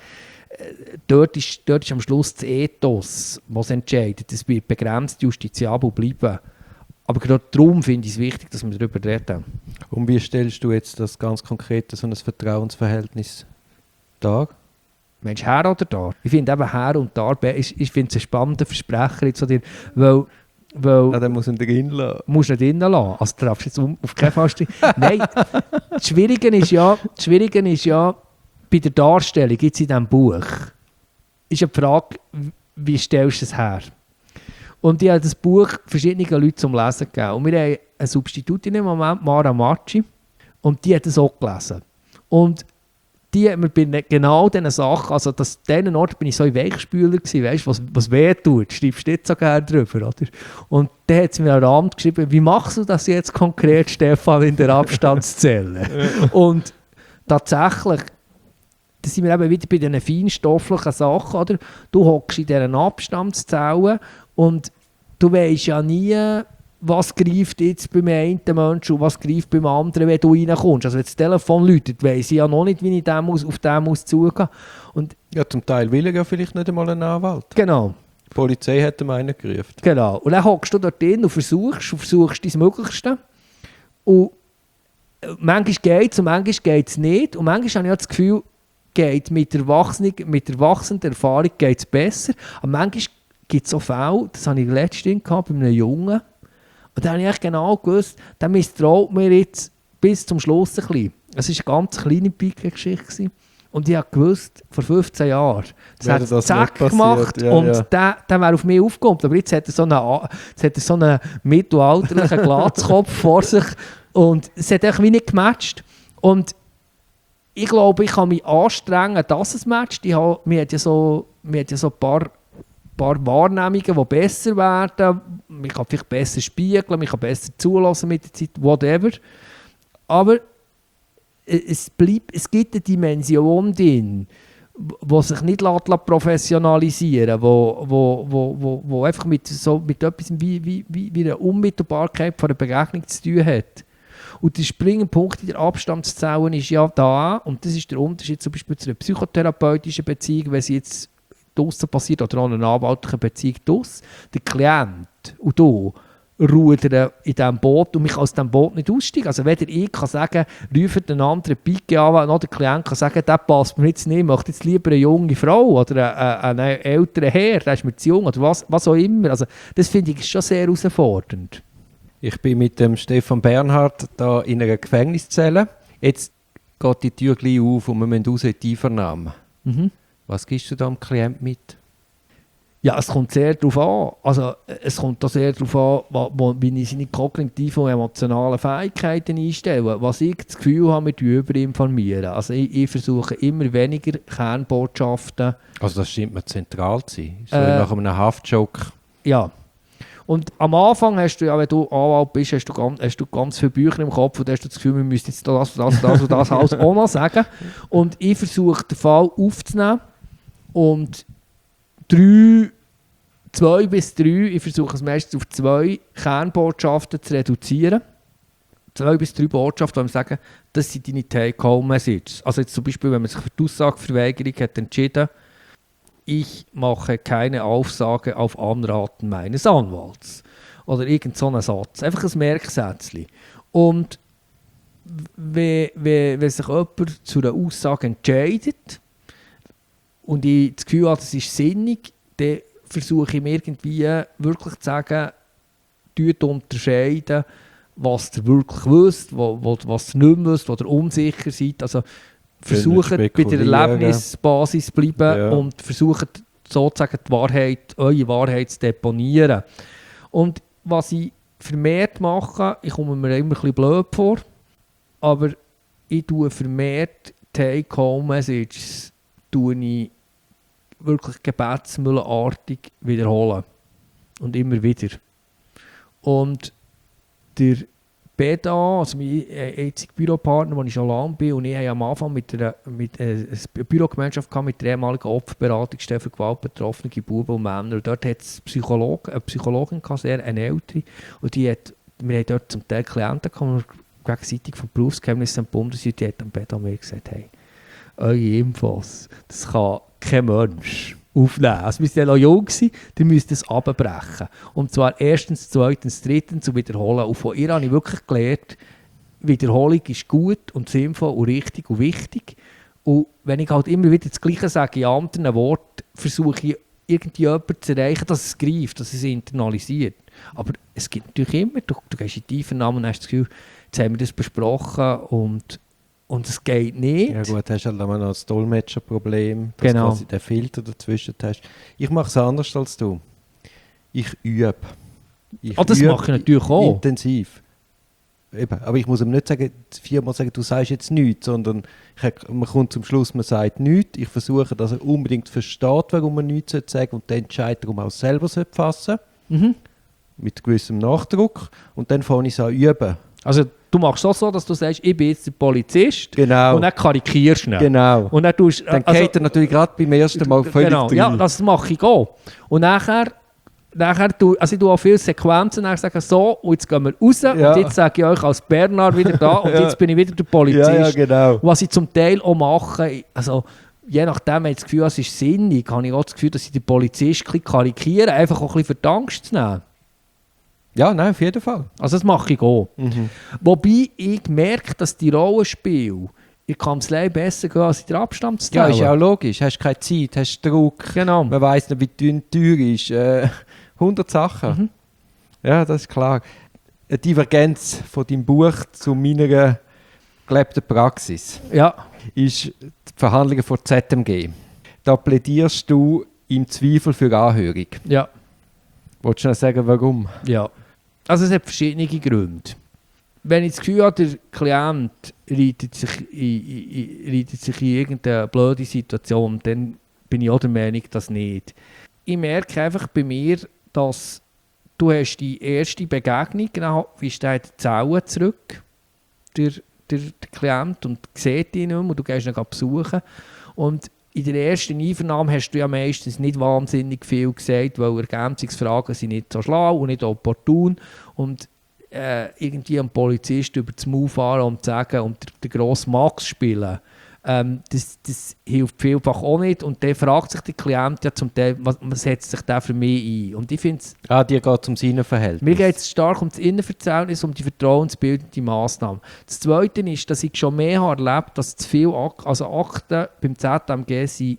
dort ist am Schluss das Ethos, was entscheidet. Das wird begrenzt justiziabel bleiben. Aber gerade darum finde ich es wichtig, dass wir darüber reden. Und wie stellst du jetzt das ganz konkret so ein Vertrauensverhältnis dar? Meinst du Herr oder da? Ich finde eben Herr und da, ich finde es ein spannender Versprecher jetzt von dir, weil dann muss ihn drin lassen. Musst du nicht drin lassen. Also du darfst jetzt auf keinen Fall stehen. Nein, das Schwierige ist ja, bei der Darstellung jetzt in diesem Buch, ist ja die Frage, wie stellst du es her? Und ich habe das Buch verschiedenen Leuten zum Lesen gegeben. Und wir haben eine Substitutin im Moment, Mara Macci, und die hat es auch gelesen. Und die hat mir bei genau diesen Sachen, also an diesen Ort bin ich so ein Weichspüler gewesen, weißt, was weh tut, schreibst du nicht so gerne drüber, oder? Und dann hat sie mir am Rand geschrieben, wie machst du das jetzt konkret, Stefan, in der Abstandszelle? Und tatsächlich, da sind wir eben wieder bei diesen feinstofflichen Sachen, oder? Du hockst in dieser Abstandszelle und du weisst ja nie, was greift jetzt beim einen Menschen und was greift beim anderen, wenn du reinkommst. Also wenn das Telefon läutet, weiss ich ja noch nicht, wie ich auf den zugehen muss. Ja, zum Teil will er ja vielleicht nicht einmal einen Anwalt. Genau. Die Polizei hat ihm einen gerufen. Genau. Und dann hockst du dort hin und versuchst dein Möglichste. Und manchmal geht es und manchmal geht es nicht. Und manchmal habe ich auch das Gefühl, geht mit der wachsenden Erfahrung geht es besser. Aber manchmal gibt es so Fälle, das habe ich letztens gehabt bei einem Jungen. Und da habe ich echt genau gewusst, der misstraut mir jetzt bis zum Schluss ein bisschen. Es war eine ganz kleine Pike-Geschichte. Und ich habe gewusst, vor 15 Jahren, das hat es zack gemacht und der wäre auf mich aufgekommen. Aber jetzt hat er so einen mittelalterlichen Glatzkopf vor sich und es hat echt wie nicht gematcht. Und ich glaube, ich kann mich anstrengen, dass es matcht. Wir hat ja so ein paar Wahrnehmungen, die besser werden. Man kann vielleicht besser spiegeln, man kann besser zulassen mit der Zeit, whatever. Aber es gibt eine Dimension drin, die sich nicht professionalisieren lässt, wo einfach mit etwas wie einer Unmittelbarkeit von einer Begegnung zu tun hat. Und der springende Punkt in der Abstandszelle ist ja da, und das ist der Unterschied zum Beispiel zu einer psychotherapeutischen Beziehung, wenn sie jetzt draussen passiert oder auch einer anwaltlichen Beziehung draussen. Der Klient und du rudern in diesem Boot und mich aus diesem Boot nicht aussteigen. Also weder ich kann sagen, ruft einen anderen Pike an, noch der Klient kann sagen, der passt mir jetzt nicht, ich möchte jetzt lieber eine junge Frau oder einen älteren Herr, der ist mir zu jung oder was auch immer. Also das finde ich schon sehr herausfordernd. Ich bin mit dem Stefan Bernhard da in einer Gefängniszelle. Jetzt geht die Tür gleich auf und wir müssen raus in die Einvernahme. Mhm. Was gibst du da dem Klient mit? Ja, es kommt sehr darauf an. Also, es kommt da sehr darauf an, wie ich seine kognitiven und emotionalen Fähigkeiten einstelle. Was ich das Gefühl habe, wir überinformieren. Also ich versuche immer weniger Kernbotschaften. Also das scheint mir zentral zu sein. So nach einem Haftjoke. Ja. Und am Anfang hast du ja, wenn du Anwalt bist, hast du ganz viele Bücher im Kopf und hast du das Gefühl, wir müssen jetzt das und das alles auch noch sagen. Und ich versuche den Fall aufzunehmen und 2 bis 3, ich versuche es meistens auf 2 Kernbotschaften zu reduzieren. 2 bis 3 Botschaften, die sagen, das sind deine Take-Home-Messages. Also jetzt zum Beispiel, wenn man sich für die Aussageverweigerung hat entschieden, ich mache keine Aussage auf Anraten meines Anwalts. Oder irgend so einen Satz. Einfach ein Merksätzchen. Und wenn sich jemand zu einer Aussage entscheidet und ich das Gefühl habe, das ist sinnig, dann versuche ich mir irgendwie wirklich zu sagen, unterscheiden, was ihr wirklich wisst, was ihr nicht mehr wisst, was ihr unsicher seid. Also versucht bei der Erlebnisbasis zu bleiben und versucht sozusagen eure Wahrheit zu deponieren. Und was ich vermehrt mache, ich komme mir immer ein bisschen blöd vor, aber ich tue vermehrt Take-Home-Messages wirklich gebetsmühlenartig wiederholen. Und immer wieder. Und der BDA, also mein einziger Büropartner, wo ich schon lange bin, und ich habe am Anfang mit einer Bürogemeinschaft mit der ehemaligen Opferberatungsstelle für gewaltbetroffene Buben und Männer. Und dort hat es eine Psychologin gehabt, eine ältere, und wir haben dort zum Teil Klienten gehabt, die gegenseitig vom Berufsgeheimnis am Bundesrat, die hat am BDA mir gesagt, hey, eure Infos, das kann kein Mensch aufnehmen. Also wir sind ja noch jung, die müsst es abbrechen. Und zwar erstens, zweitens, drittens und wiederholen. Und von ihr habe ich wirklich gelernt, Wiederholung ist gut und sinnvoll und richtig und wichtig. Und wenn ich halt immer wieder das Gleiche sage, in anderen Worten, versuche ich irgendjemanden zu erreichen, dass es greift, dass es internalisiert. Aber es gibt natürlich immer, du gehst in die Einvernahme und hast das Gefühl, jetzt haben wir das besprochen und es geht nicht. Ja gut, hast halt noch das Dolmetscherproblem, dass genau. Du quasi den Filter dazwischen hast. Ich mache es anders als du. Ich übe. Das mache ich natürlich auch. Intensiv. Eben. Aber ich muss ihm nicht sagen, 4-mal sagen, du sagst jetzt nichts, sondern man kommt zum Schluss, man sagt nichts. Ich versuche, dass er unbedingt versteht, warum man nichts sagen sollte und dann entscheidet, warum er auch selber fassen sollte. Mhm. Mit gewissem Nachdruck. Und dann fange ich es an üben. Also du machst es so, dass du sagst, ich bin jetzt der Polizist. Genau. Und dann karikierst du ihn. Genau. Und dann geht er natürlich gerade beim ersten Mal völlig drin. Ja, das mache ich auch. Und nachher ich tue auch viele Sequenzen, dann sage so, und jetzt gehen wir raus, und jetzt sage ich euch als Bernhard wieder da, und jetzt bin ich wieder der Polizist. Ja, genau. Was ich zum Teil auch mache, also je nachdem, wenn ich das Gefühl habe, es ist sinnig, habe ich auch das Gefühl, dass ich den Polizist ein bisschen karikiere, einfach auch ein bisschen für die Angst zu nehmen. Ja, nein, auf jeden Fall. Also das mache ich auch. Wobei ich merke, dass die Rollenspiele in der Kanzlei besser gehen als in der Abstandsstelle. Ja, ist ja auch logisch. Hast keine Zeit, hast Druck, Genau. man weiss nicht, wie dünn die Tür ist. 100 Sachen. Ja, das ist klar. Eine Divergenz von deinem Buch zu meiner gelebten Praxis Ja. ist die Verhandlungen vor ZMG. Da plädierst du im Zweifel für Anhörung. Ja. Wolltest du noch sagen, warum? Ja. Also es hat verschiedene Gründe. Wenn ich das Gefühl habe, der Klient reitet sich in irgendeine blöde Situation, dann bin ich auch der Meinung, dass nicht. Ich merke einfach bei mir, dass du hast die erste Begegnung, genau, wie steht die Zelle zurück, der Klient, und sieht ihn nicht mehr, und du gehst ihn besuchen. Und in der ersten Einvernahme hast du ja meistens nicht wahnsinnig viel gesagt, weil Ergänzungsfragen sind nicht so schlau und nicht opportun. Und irgendwie einem Polizist über das Maul fahren und sagen und den grossen Max spielen, das hilft vielfach auch nicht. Und dann fragt sich der Klient ja zum Teil, was setzt sich der für mich ein? Und ich finde es... Dir geht es ums Innenverhältnis. Mir geht es stark um das Innenverhältnis, um die vertrauensbildende Massnahme. Das Zweite ist, dass ich schon mehr habe erlebt, dass zu viele Akten beim ZMG sind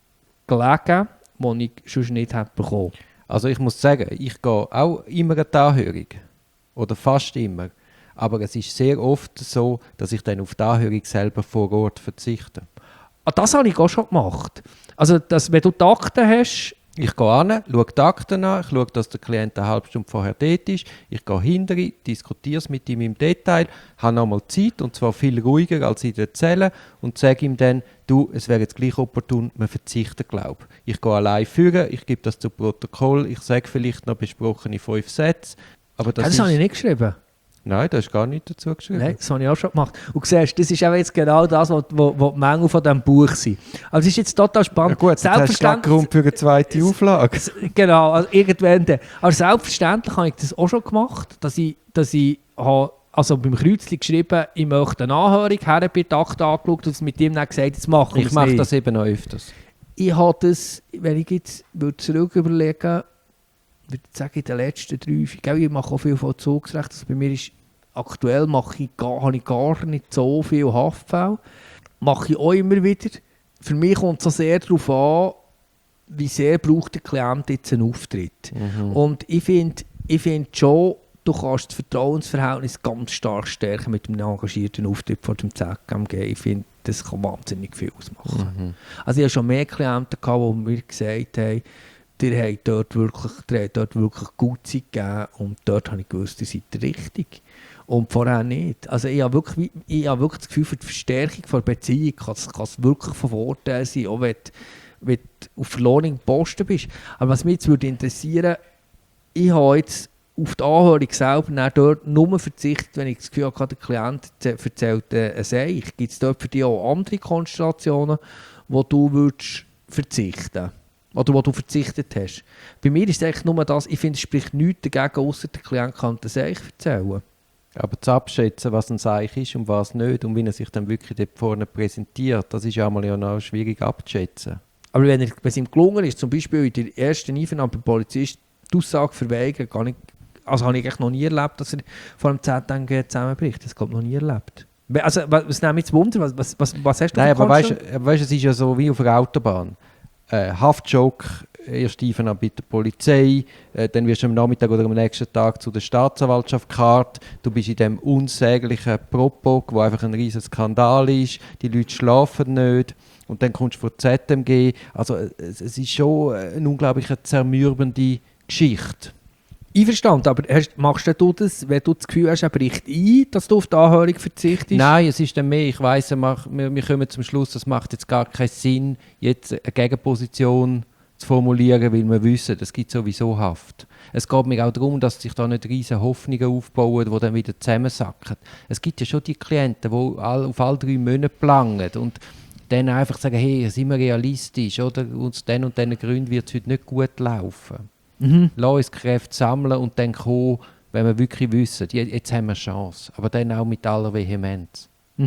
gelegen, die ich sonst nicht hätte bekommen. Also ich muss sagen, ich gehe auch immer an die Anhörung. Oder fast immer. Aber es ist sehr oft so, dass ich dann auf die Anhörung selber vor Ort verzichte. Das habe ich auch schon gemacht. Also, wenn du die Akten hast... Ich gehe hin, schaue die Akten an, ich schaue, dass der Klient eine halbe Stunde vorher dort ist. Ich gehe hinterher, diskutiere es mit ihm im Detail, habe nochmal Zeit, und zwar viel ruhiger als in der Zelle, und sage ihm dann, du, es wäre jetzt gleich opportun, man verzichtet, glaube ich. Ich gehe allein führen, ich gebe das zu Protokoll, ich sage vielleicht noch besprochene 5 Sätze. Aber das habe ich nicht geschrieben. Nein, da ist gar nichts dazu geschrieben. Nein, das habe ich auch schon gemacht. Und du siehst, das ist auch jetzt genau das, was die Mängel von diesem Buch sind. Also es ist jetzt total spannend. Ja gut, das ist Grund für eine zweite Auflage. Genau, also irgendwann dann. Aber selbstverständlich habe ich das auch schon gemacht, dass ich habe, also beim Kreuzchen geschrieben, ich möchte eine Anhörung, her bei der Akte angeschaut und mit ihm dann gesagt, jetzt mache ich Ich mache das eben noch öfters. Ich habe das, wenn ich jetzt zurück überlegen würde, sagen, in den letzten 3, ich mache auch viel Vollzugsrecht, also bei mir ist aktuell habe ich gar nicht so viel Haftfälle. Mache ich auch immer wieder. Für mich kommt es so sehr darauf an, wie sehr braucht der Klient jetzt einen Auftritt. Und ich finde schon, du kannst das Vertrauensverhältnis ganz stark stärken mit einem engagierten Auftritt vor dem ZMG. Ich finde, das kann wahnsinnig viel ausmachen. Also ich hatte schon mehr Klienten, die mir gesagt haben, ihr habt dort wirklich gut Zeit gegeben, und dort habe ich gewusst, ihr seid richtig. Und vorher nicht. Also ich habe wirklich das Gefühl, für die Verstärkung der Beziehung kann es wirklich von Vorteil sein, auch wenn du auf verlorenen Posten bist. Aber was mich jetzt würde interessieren, ich habe jetzt auf die Anhörung selber dort nur verzichtet, wenn ich das Gefühl habe, der Klient erzählt ein Seich. Gibt es dort für dich auch andere Konstellationen, wo du würdest verzichten? Oder wo du verzichtet hast? Bei mir ist es eigentlich nur das, ich finde, es spricht nichts dagegen, außer der Klient kann ein Seich erzählen. Aber zu abschätzen, was ein Seich ist und was nicht, und wie er sich dann wirklich dort vorne präsentiert, das ist einmal ja noch schwierig abzuschätzen. Aber wenn es ihm gelungen ist, zum Beispiel in der ersten Einvernahme beim Polizist die Aussage verweigern, habe ich eigentlich noch nie erlebt, dass er vor dem ZMG zusammenbricht. Das habe ich noch nie erlebt. Also, was nehme ich jetzt Wunder? Was hast du? Nein, aber weißt, es ist ja so wie auf einer Autobahn. Haftjoke, erst Einvernahme bei der Polizei, dann wirst du am Nachmittag oder am nächsten Tag zu der Staatsanwaltschaft gekarrt. Du bist in diesem unsäglichen Propos, wo einfach ein riesiger Skandal ist. Die Leute schlafen nicht. Und dann kommst du vor ZMG. Also es ist schon eine unglaublich zermürbende Geschichte. Einverstanden, aber machst du das, wenn du das Gefühl hast, er bricht ein, dass du auf die Anhörung verzichtest? Nein, es ist dann mehr, ich weiss, wir kommen zum Schluss, es macht jetzt gar keinen Sinn, jetzt eine Gegenposition zu formulieren, weil wir wissen, es gibt sowieso Haft. Es geht mir auch darum, dass sich da nicht riesige Hoffnungen aufbauen, die dann wieder zusammensacken. Es gibt ja schon die Klienten, die auf alle 3 Monate planen und dann einfach sagen, hey, sind wir realistisch, oder? Aus den und diesen Gründen wird es heute nicht gut laufen. Lass uns Kräfte sammeln und dann kommen, wenn wir wirklich wissen, jetzt haben wir eine Chance. Aber dann auch mit aller Vehemenz.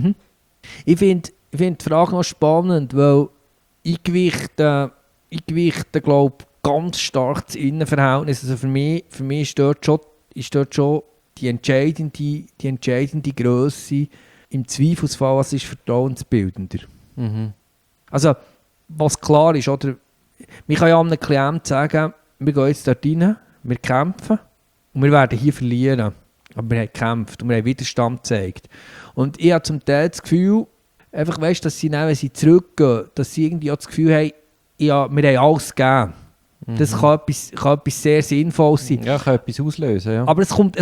Ich finde die Frage noch spannend, weil ich gewichte glaube ganz stark das Innenverhältnis. Also für mich ist dort schon ist dort schon die entscheidende Grösse. Im Zweifelsfall, was ist vertrauensbildender. Mhm. Also, was klar ist, oder? Man kann ja einem Klienten sagen, wir gehen jetzt dort rein, wir kämpfen und wir werden hier verlieren. Aber wir haben gekämpft und wir haben Widerstand gezeigt. Und ich habe zum Teil das Gefühl, einfach, weißt, dass sie dann, wenn sie zurückgehen, dass sie irgendwie auch das Gefühl haben, ja, wir haben alles gegeben. Das kann etwas sehr Sinnvolles sein. Ja, kann etwas auslösen, ja. Aber es kommt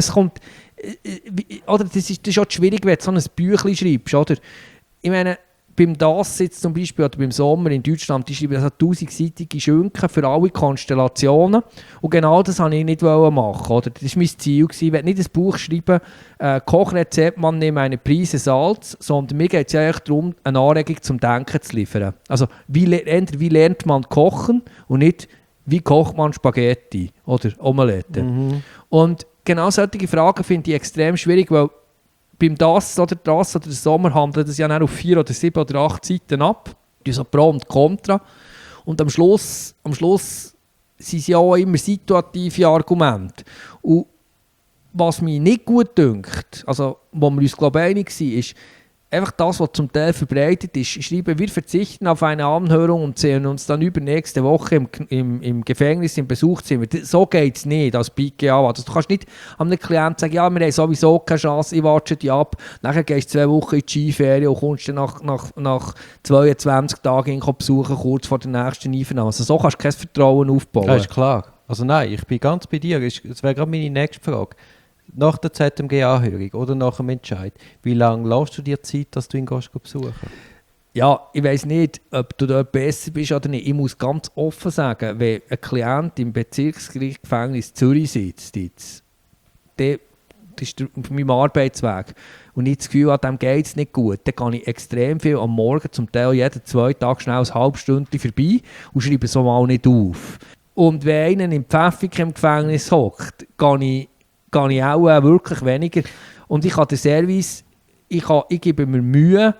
oder das ist auch schwierig, wenn du so ein Büchlein schreibst, oder? Ich meine, beim DAS jetzt zum Beispiel, oder beim Sommer in Deutschland, die schreiben 1000-seitige Schünken für alle Konstellationen. Und genau das wollte ich nicht machen. Oder? Das war mein Ziel. Ich wollte nicht ein Buch schreiben, Kochrezept, man nehme eine Prise Salz, sondern mir geht es ja eigentlich darum, eine Anregung zum Denken zu liefern. Also, wie lernt man kochen und nicht, wie kocht man Spaghetti oder Omelette. Und genau solche Fragen finde ich extrem schwierig, weil beim DAS oder der Sommer handelt es ja dann auf 4 oder 7 oder 8 Seiten ab. So Pro und Contra. Und am Schluss sind es ja auch immer situative Argumente. Und was mir nicht gut dünkt, also wo wir uns glaube ich einig sind, ist einfach das, was zum Teil verbreitet ist. Schreiben, wir verzichten auf eine Anhörung und sehen uns dann übernächste Woche im Gefängnis, im Besuchszimmer. So geht es nicht als BGA. Also du kannst nicht einem Klienten sagen, ja, wir haben sowieso keine Chance, ich warte dich ab. Nachher gehst du 2 Wochen in die Skiferien und kommst dann nach 22 Tagen besuchen, kurz vor der nächsten Einvernahme. Also so kannst du kein Vertrauen aufbauen. Das ist klar. Also nein, ich bin ganz bei dir. Das wäre gerade meine nächste Frage. Nach der ZMG-Anhörung oder nach dem Entscheid, wie lange lässt du dir Zeit, dass du ihn besuchen? Ja, ich weiss nicht, ob du dort besser bist oder nicht. Ich muss ganz offen sagen, wenn ein Klient im Bezirksgerichtsgefängnis Zürich sitzt, das ist auf meinem Arbeitsweg, und ich das Gefühl habe, dem geht es nicht gut, dann gehe ich extrem viel am Morgen, zum Teil jeden 2 Tage schnell ein halbes Stündchen vorbei und schreibe so mal nicht auf. Und wenn einer im Pfäffik im Gefängnis hockt, gehe ich auch wirklich weniger. Und ich habe den Service, ich gebe mir Mühe,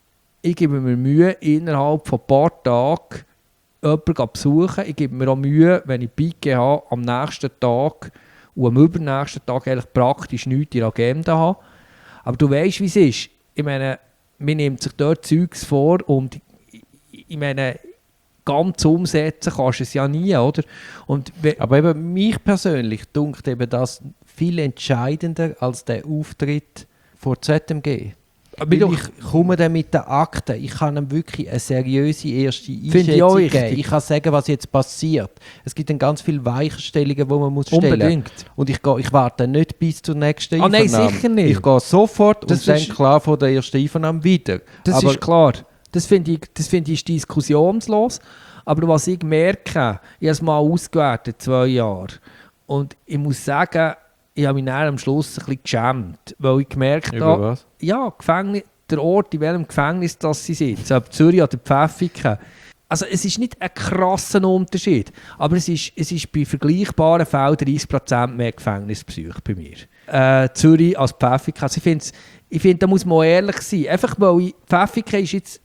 innerhalb von ein paar Tagen jemanden zu besuchen. Ich gebe mir auch Mühe, wenn ich Pike habe, am nächsten Tag und am übernächsten Tag eigentlich praktisch nichts in der Agenda habe. Aber du weißt, wie es ist. Ich meine, man nimmt sich dort Zeugs vor und ich meine, ganz umsetzen kannst du es ja nie, oder? Aber eben mich persönlich dunkt eben das viel entscheidender als der Auftritt vor ZMG. Weil ich komme dann mit den Akten, ich kann ihm wirklich eine seriöse erste Einschätzung geben. Ich kann sagen, was jetzt passiert. Es gibt dann ganz viele Weichenstellungen, die man muss stellen. Unbedingt. Und ich warte nicht bis zur nächsten Einvernahme. Nein, sicher nicht. Ich gehe sofort das und dann klar vor der ersten Einvernahme wieder. Das ist klar. Das finde ich diskussionslos. Aber was ich merke, ich habe es mal ausgewertet, 2 Jahre. Und ich muss sagen, ich habe mich am Schluss ein bisschen geschämt, weil ich gemerkt habe, was? Ja, der Ort, in welchem Gefängnis das sie sitzen, ob Zürich oder Pfäffiken. Also es ist nicht ein krasser Unterschied, aber es ist bei vergleichbaren Fällen 30% mehr Gefängnisbesuch bei mir. Zürich als Pfäffiken. Also ich finde, da muss man ehrlich sein. Einfach weil Pfäffiken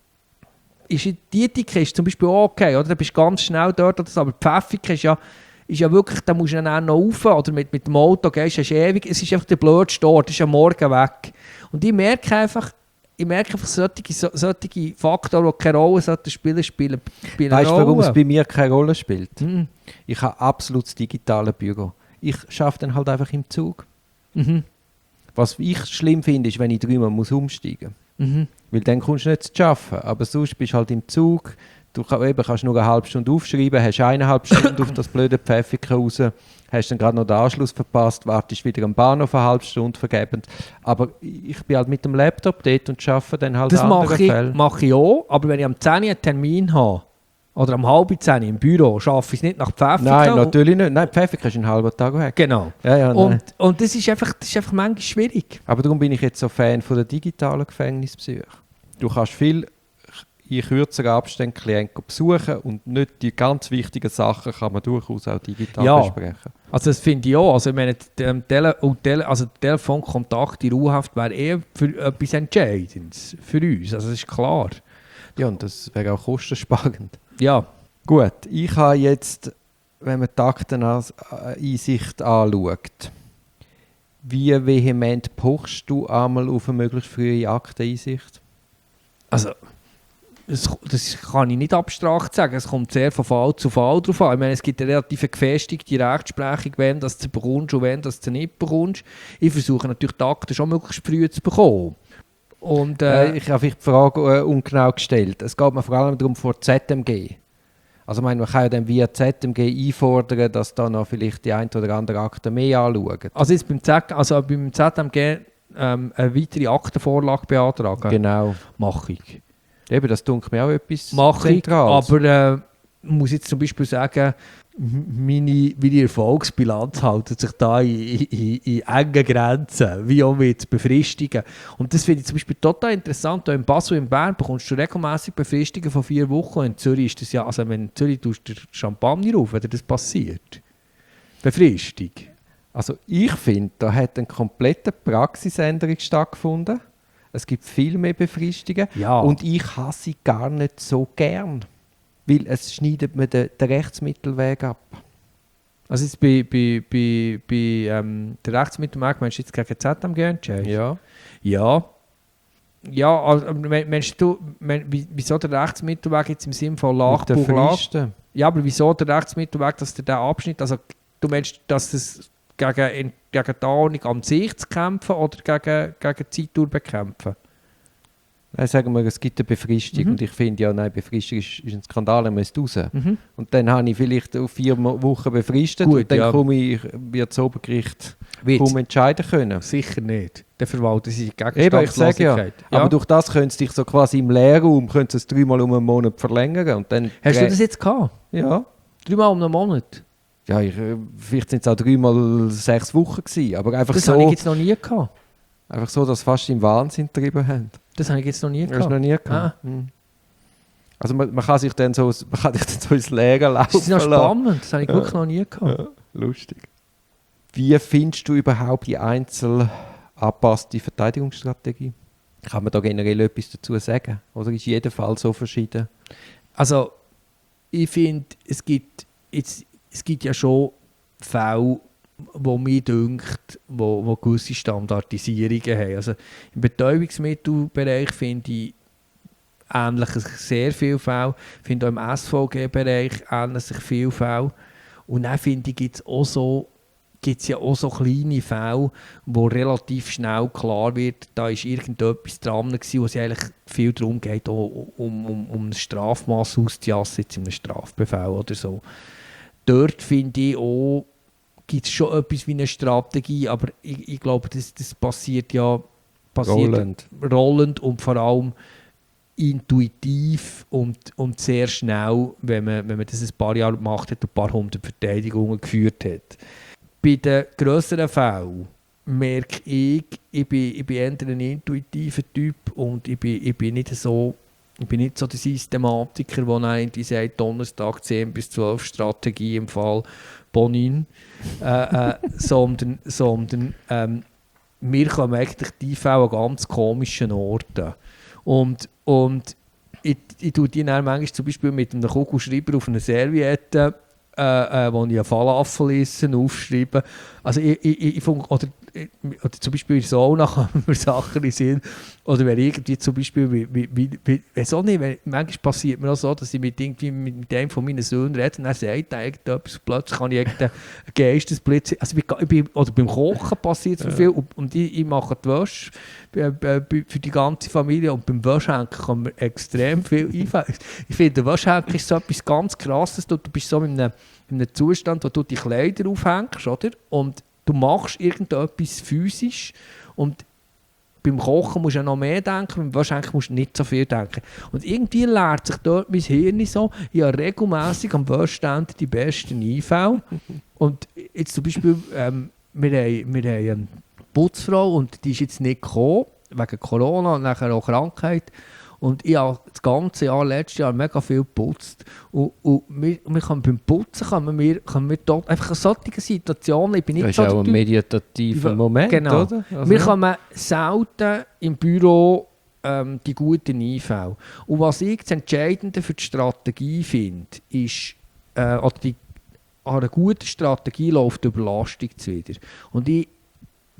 die Dietik ist zum Beispiel auch okay, oder? Da bist du ganz schnell dort, oder so. Aber Pfäffiken ist ja wirklich, da musst du dann noch rauf, oder mit dem Auto gehst du ewig, es ist einfach der blödste Ort, es ist am Morgen weg. Und ich merke einfach solche Faktoren, die keine Rolle spielen. Weißt du, warum es bei mir keine Rolle spielt? Ich habe absolut das digitale Büro. Ich arbeite dann halt einfach im Zug. Was ich schlimm finde, ist, wenn ich 3 Mal umsteigen muss. Weil dann kommst du nicht zu arbeiten. Aber sonst bist du halt im Zug. Du kannst nur eine halbe Stunde aufschreiben, hast 1,5 Stunden auf das blöde Pfäffiken raus, hast dann gerade noch den Anschluss verpasst, wartest wieder am Bahnhof eine halbe Stunde vergebend. Aber ich bin halt mit dem Laptop dort und arbeite dann halt das andere Fälle. Das mache ich auch, aber wenn ich am 10 einen Termin habe, oder am 9:30 im Büro, arbeite ich es nicht nach Pfäffiken. Nein, natürlich nicht. Nein, Pfäffiken ist einen halben Tag weg. Genau. Ja, und das ist einfach manchmal schwierig. Aber darum bin ich jetzt so Fan von der digitalen Gefängnisbesuche. Du kannst viel in kürzeren Abständen Klienten besuchen und nicht die ganz wichtigen Sachen kann man durchaus auch digital besprechen. Also das finde ich auch. Also ich meine, der Telefonkontakt in Ruhehaft wäre eher für etwas Entscheidendes für uns. Also das ist klar. Ja, und das wäre auch kostensparend. Ja. Gut, ich habe jetzt, wenn man die Akteneinsicht anschaut, Wie vehement pochst du einmal auf eine möglichst frühe Akteneinsicht? Also, das kann ich nicht abstrakt sagen. Es kommt sehr von Fall zu Fall drauf an. Ich meine, es gibt eine relativ gefestigte Rechtsprechung, wenn du es bekommst und wenn du es nicht bekommst. Ich versuche natürlich, die Akten schon möglichst früh zu bekommen. Und, ich habe die Frage ungenau gestellt. Es geht mir vor allem darum, vor ZMG. Also, ich meine, man kann ja dann via ZMG einfordern, dass da noch vielleicht die eine oder andere Akte mehr anschauen. Also jetzt beim ZMG eine weitere Aktenvorlage beantragen? Genau. Mache ich. Eben, das dunkelt mir auch etwas Zentrales. Aber ich muss jetzt zum Beispiel sagen, meine Erfolgsbilanz hält sich da in engen Grenzen, wie auch mit Befristungen. Und das finde ich zum Beispiel total interessant. Hier in Basel und in Bern bekommst du regelmäßig Befristungen von 4 Wochen. In Zürich ist das ja, also wenn in Zürich tust du den Champagner auf, wenn dir das passiert. Befristung. Also ich finde, da hat eine komplette Praxisänderung stattgefunden. Es gibt viel mehr Befristungen. Ja. Und ich habe sie gar nicht so gern. Weil es schneidet mir den Rechtsmittelweg ab. Also jetzt bei der Rechtsmittelweg, meinst du jetzt gegen ZMG entscheiden? Ja. Ja. Ja, also, meinst du, wieso der Rechtsmittelweg jetzt im Sinne von Lachbuch? Ja, aber wieso der Rechtsmittelweg, dass der Abschnitt, also du meinst, dass das gegen die Ordnung an sich zu kämpfen oder gegen die Zeitdauer bekämpfen? Nein, sagen wir, es gibt eine Befristung und ich finde ja, nein, Befristung ist ein Skandal, er müsste raus. Und dann habe ich vielleicht auf 4 Wochen befristet. Gut, und dann wird das Obergericht kaum entscheiden können. Sicher nicht. Der verwaltet sich Gegenstandslosigkeit. Ja. Aber durch das könntest du dich so quasi im Leerraum es 3-mal um einen Monat verlängern. Und dann hast du das jetzt gehabt? Ja. 3-mal um einen Monat? Ja, vielleicht sind es auch 3-mal 6 Wochen gewesen, aber einfach das so... Das habe ich jetzt noch nie gehabt. Einfach so, dass fast im Wahnsinn getrieben haben. Das habe ich jetzt noch nie gehabt. Hast du noch nie gehabt? Also man kann sich dann so ins Leere laufen lassen. Das ist noch spannend, das habe ich wirklich noch nie gehabt. Ja, lustig. Wie findest du überhaupt die einzeln angepasste Verteidigungsstrategie? Kann man da generell etwas dazu sagen? Oder ist jeder Fall so verschieden? Also, ich finde, es gibt ja schon Fälle, wo mir dünkt, wo gewisse Standardisierungen haben. Also im Betäubungsmittelbereich finde ich ähnlich sehr viele Fälle. Ich finde auch im SVG-Bereich ähnlich sich viele Fälle. Und dann finde ich, gibt es ja auch so kleine Fälle, wo relativ schnell klar wird, da ist irgendetwas dran gewesen, wo es eigentlich viel darum geht, um ein Strafmaß auszujassen, jetzt in einem Strafbefehl oder so. Dort finde ich auch, gibt es schon etwas wie eine Strategie, aber ich glaube, das passiert rollend und vor allem intuitiv und sehr schnell, wenn man das ein paar Jahre gemacht hat und ein paar hundert Verteidigungen geführt hat. Bei den grösseren Fällen merke ich bin eher ein intuitiver Typ und ich bin nicht so der Systematiker, der irgendwie sagt, Donnerstag 10 bis 12 Strategie im Fall Bonin, sondern wir kommen eigentlich die Fälle an ganz komischen Orten. Und ich tue die dann manchmal zum Beispiel mit einem Kugelschreiber auf einer Serviette, wo ich einen Falafel esse, aufschreibe. Also oder zum Beispiel in der Sauna kommen mir Sachen in Sinn. Oder wenn irgendwie zum Beispiel, manchmal passiert mir auch so, dass ich mit einem von meinen Söhnen rede und er sagt irgendetwas, plötzlich kann ich einen Geistesblitz. Also oder beim Kochen passiert es viel und ich mache die Wäsche für die ganze Familie und beim Wäschehenken kann mir extrem viel einfallen. Ich finde, der Wäschehenken ist so etwas ganz Krasses. Du bist so in einem Zustand, wo du die Kleider aufhängst, oder? Und du machst irgendetwas physisch und beim Kochen musst du ja noch mehr denken, beim Waschhenken musst du nicht so viel denken. Und irgendwie lehrt sich dort mein Hirn so, ich habe regelmässig am Waschständer die besten Einfälle. Und jetzt zum Beispiel, wir haben eine Putzfrau und die ist jetzt nicht gekommen, wegen Corona und nachher auch Krankheit. Und ich habe das ganze Jahr, letztes Jahr, mega viel geputzt. Und wir können beim Putzen können wir dort einfach in solchen Situationen, ich bin nicht das ist auch ein meditativer Moment, genau. Oder? Also wir kommen selten im Büro die guten Einfälle. Und was ich das Entscheidende für die Strategie finde, ist, an einer guten Strategie läuft die Überlastung zuwider. Und ich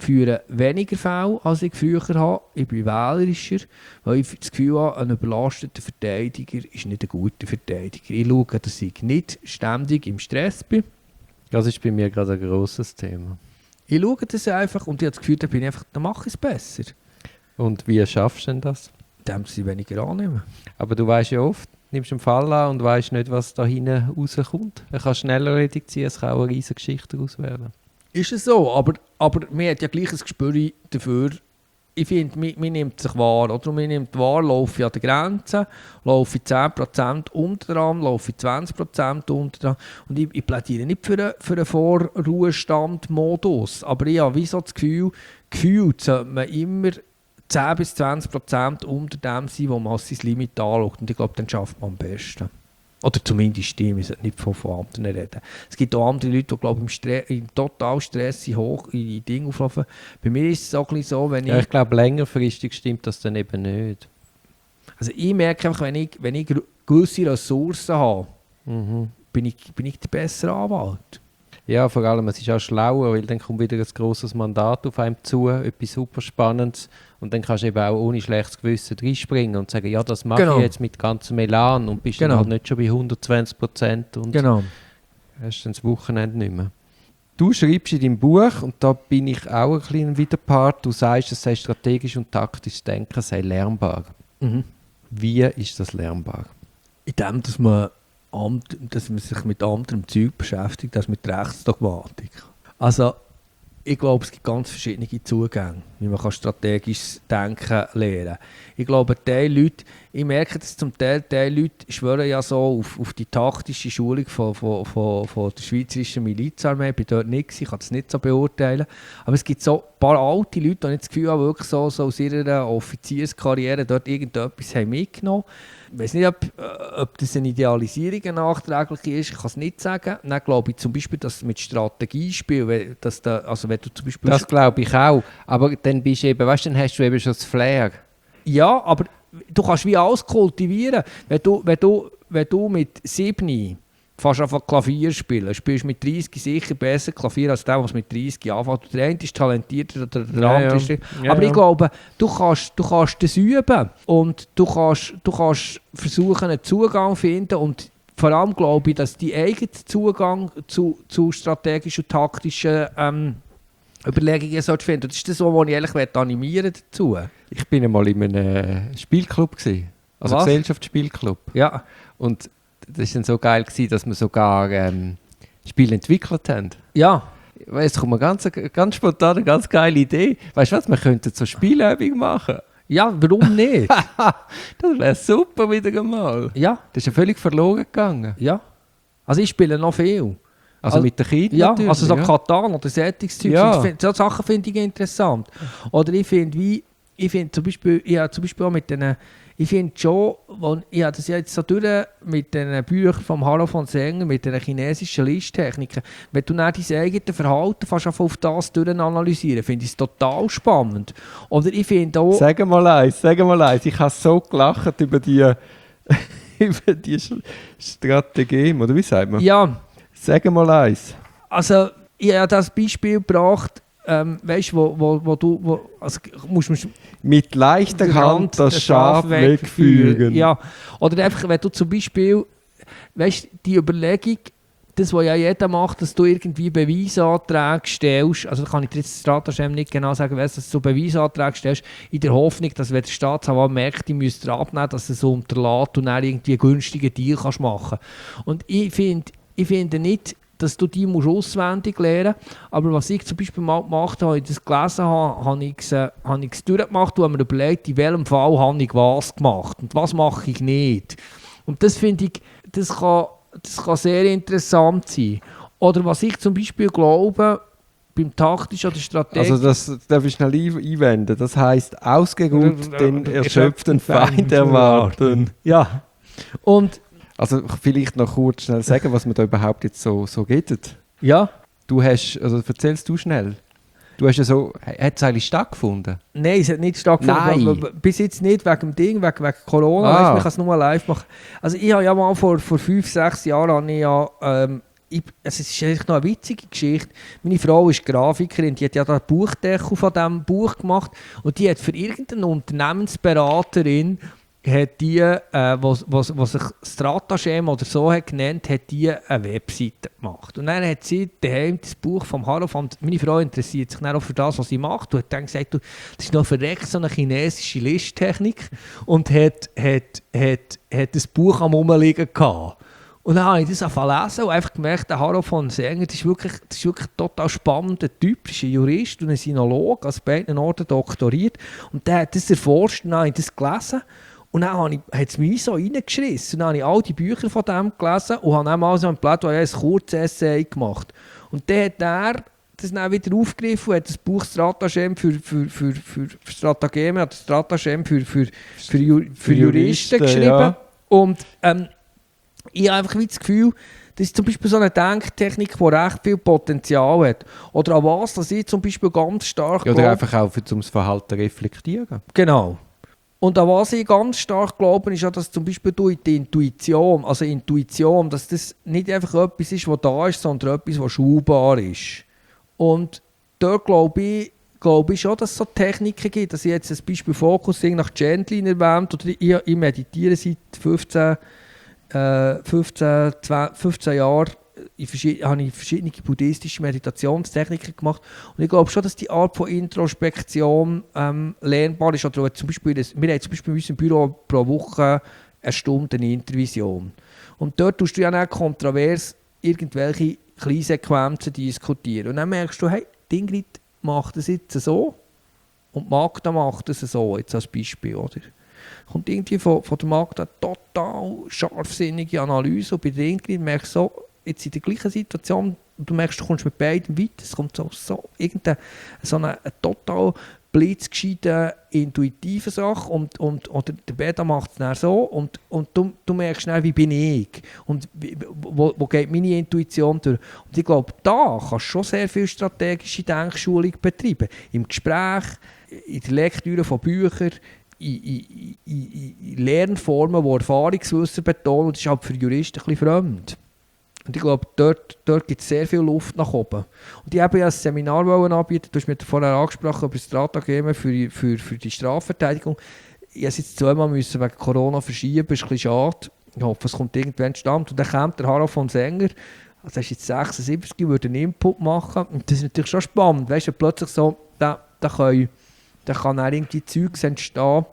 führe weniger Fälle, als ich früher habe. Ich bin wählerischer, weil ich das Gefühl habe, ein überlasteter Verteidiger ist nicht ein guter Verteidiger. Ich schaue, dass ich nicht ständig im Stress bin. Das ist bei mir gerade ein grosses Thema. Ich schaue das einfach und ich habe das Gefühl, dann mache ich es besser. Und wie schaffst du denn das? Dann sie weniger annehmen. Aber du weißt ja oft, nimmst einen Fall an und weißt nicht, was da hinten rauskommt. Er kann schneller reduzieren, es kann auch eine riesige Geschichte daraus werden. Ist es so, aber man hat ja gleich ein Gespür dafür. Ich finde, man nimmt sich wahr. Oder? Man nimmt wahr, laufe ich an der Grenze, laufe ich 10% unter dran, laufe ich 20% unter dran. Und ich plädiere nicht für einen Vorruhestand-Modus. Aber ich habe wie so das Gefühl, gefühlt sollte man immer 10-20% unter dem sein, wo man sein Limit anschaut. Und ich glaube, dann schafft man am besten. Oder zumindest die, wir sollten nicht von anderen reden. Es gibt auch andere Leute, die glaube im total Stress hoch in die Dinge auflaufen. Bei mir ist es auch ein bisschen so, wenn ich glaube, längerfristig stimmt das dann eben nicht. Also ich merke einfach, wenn ich gewisse Ressourcen habe, bin ich der bessere Anwalt. Ja, vor allem, es ist auch schlauer, weil dann kommt wieder ein grosses Mandat auf einem zu, etwas super Spannendes. Und dann kannst du eben auch ohne schlechtes Gewissen reinspringen und sagen, ja, das mache ich jetzt mit ganzem Elan und bist dann halt nicht schon bei 120% und hast dann das Wochenende nicht mehr. Du schreibst in deinem Buch, und da bin ich auch ein bisschen Widerpart, du sagst, es sei strategisch und taktisches Denken sei lernbar. Mhm. Wie ist das lernbar? In dem, dass man sich mit anderem Zeug beschäftigt, als mit Rechtsdogmatik. Also, ich glaube, es gibt ganz verschiedene Zugänge, wie man strategisches Denken lernen kann. Ich glaube, ich merke das zum Teil, die Leute schwören ja so auf die taktische Schulung von der schweizerischen Milizarmee. Ich war dort nicht, ich kann das nicht so beurteilen. Aber es gibt so ein paar alte Leute, die ich das Gefühl habe, wirklich so aus ihrer Offizierskarriere dort irgendetwas haben mitgenommen. Ich weiß nicht, ob das eine Idealisierung nachträglich ist, ich kann es nicht sagen. Dann glaube ich zum Beispiel, dass mit Strategiespiel, wenn du zum Beispiel... Das glaube ich auch, aber dann bist du eben, weißt, dann hast du eben schon das Flair. Ja, aber du kannst wie alles kultivieren. Wenn du mit 7 fast einfach Klavier spielen, spielst du mit 30 sicher besser Klavier als der, was mit 30 anfängt. Der eine ist talentierter, der andere ist... Aber ich glaube, du kannst das üben und du kannst versuchen, einen Zugang zu finden und vor allem glaube ich, dass die eigene Zugang zu strategischen und taktischen Überlegungen finden. Das ist das, was ich ehrlich animieren dazu. Ich bin einmal in einem Spielclub gewesen, also Gesellschaftsspielclub. Ja. Und das war dann so geil, dass wir sogar Spiele entwickelt haben. Ja. Es kommt mir ganz spontan eine ganz geile Idee. Weißt du was, wir könnten so Spielübungen machen. Ja, warum nicht? Das wäre super wieder einmal. Ja. Das ist ja völlig verloren gegangen. Ja. Also ich spiele noch viel. Also mit den Kindern ja, natürlich. Also so Katan oder Sättigungszeug. Ja. So Sachen finde ich interessant. Oder ich finde zum Beispiel auch mit den... Ich finde schon, ich habe das ja jetzt so durch mit den Büchern von Harro von Senger, mit den chinesischen Listtechniken. Wenn du dann dein eigenes Verhalten fast auf das analysieren, finde ich es total spannend. Oder ich finde auch... Sag mal eins. Ich habe so gelacht über die Strategie, oder wie sagt man? Ja. Sag mal eins. Also, ich habe das Beispiel gebracht, weißt du, wo du musst mit leichter Hand das Schaf wegführen. Ja, oder einfach, wenn du zum Beispiel, weißt, die Überlegung, das, was ja jeder macht, dass du irgendwie Beweisanträge stellst, also da kann ich dir jetzt Strataschem nicht genau sagen, dass du Beweisanträge stellst, in der Hoffnung, dass wenn der Staatsanwalt merkt, die müsste abnehmen, dass er so unterlässt und dann irgendwie einen günstigen Deal kannst machen. Und ich finde nicht, dass du die auswendig lernen musst. Aber was ich zum Beispiel mal gemacht habe, als ich das gelesen habe, habe ich es durchgemacht und habe mir überlegt, in welchem Fall habe ich was gemacht und was mache ich nicht. Und das finde ich, das kann sehr interessant sein. Oder was ich zum Beispiel glaube, beim taktischen oder strategischen... Also das darf ich schnell einwenden. Das heisst, ausgeruht den erschöpften Feind erwarten. Ja. Und also vielleicht noch kurz schnell sagen, was man da überhaupt jetzt so geht. Ja. Erzählst du schnell. Du hast ja so, hat es eigentlich stattgefunden? Nein, es hat nicht stattgefunden. Nein. Bis jetzt nicht, wegen dem Ding, wegen Corona. Man kann es nur live machen. Also ich habe ja mal vor 5-6 Jahren es ist eigentlich noch eine witzige Geschichte. Meine Frau ist Grafikerin, die hat ja den Buchdeckel von diesem Buch gemacht und die hat für irgendeine Unternehmensberaterin hat die, was sich Stratagem oder so hat genannt, hat die eine Webseite gemacht. Und dann hat sie daheim das Buch vom Harofan, meine Frau interessiert sich dann auch für das, was sie macht, und hat dann gesagt, das ist noch verreckt so eine chinesische Listtechnik, und hat das Buch am Rumliegen gehabt. Und dann habe ich das angefangen zu lesen und einfach gemerkt, der Haro von Sänger, das ist wirklich ein total spannender Typ, ist ein Jurist und ein Sinologe, also bei beiden Orten doktoriert. Und der hat das erforscht, und dann habe ich das gelesen. Und dann hat es mich so reingeschissen. Und dann habe ich all die Bücher von dem gelesen und habe dann mal so ein Plädoyer, ein Kurzessay gemacht. Und dann hat er das dann wieder aufgegriffen und hat das Buch Stratagem für Stratageme, oder Stratagem für Juristen geschrieben. Ja. Und ich habe einfach das Gefühl, das ist zum Beispiel so eine Denktechnik, die recht viel Potenzial hat. Oder an was, dass ich zum Beispiel ganz stark glaube... Oder einfach auch um das Verhalten reflektieren. Genau. Und an was ich ganz stark glaube, ist ja, dass zum Beispiel durch die Intuition, dass das nicht einfach etwas ist, was da ist, sondern etwas, was schulbar ist. Und dort glaube ich schon, dass es so Techniken gibt, dass ich jetzt ein Beispiel Focusing nach Gendlin erwähnt, oder ich meditiere seit 15 Jahren, habe ich verschiedene buddhistische Meditationstechniken gemacht. Und ich glaube schon, dass die Art von Introspektion lernbar ist. Oder zum Beispiel, wir haben zum Beispiel in unserem Büro pro Woche eine Stunde eine Intervision. Und dort tust du ja auch kontrovers irgendwelche Kleinsequenzen diskutieren. Und dann merkst du, hey, die Ingrid macht das jetzt so und Magda macht das so, jetzt als Beispiel, oder? Kommt irgendwie von der Magda eine total scharfsinnige Analyse, und bei der Ingrid merkst du so, jetzt in der gleichen Situation, du merkst, du kommst mit beiden weiter, es kommt so irgendeine so eine total blitzgescheite, intuitive Sache, oder der Beda macht es dann so, und du merkst dann, wie bin ich und wo geht meine Intuition durch. Und ich glaube, da kannst du schon sehr viel strategische Denkschulung betreiben. Im Gespräch, in der Lektüre von Büchern, in Lernformen, die Erfahrungswissen betonen, und das ist halt für Juristen ein bisschen fremd. Und ich glaube, dort gibt es sehr viel Luft nach oben. Und ich habe ja ein Seminar anbieten, du hast mir vorher angesprochen über Stratageme für die Strafverteidigung. Ich musste es jetzt zweimal wegen Corona verschieben, das ist ein bisschen schade. Ich hoffe, es kommt irgendwann zustande. Und dann kommt der Haro von Sänger, also er ist jetzt 76, würde einen Input machen. Und das ist natürlich schon spannend, weißt du, plötzlich so, da kann auch irgendwie Zeugs entstehen,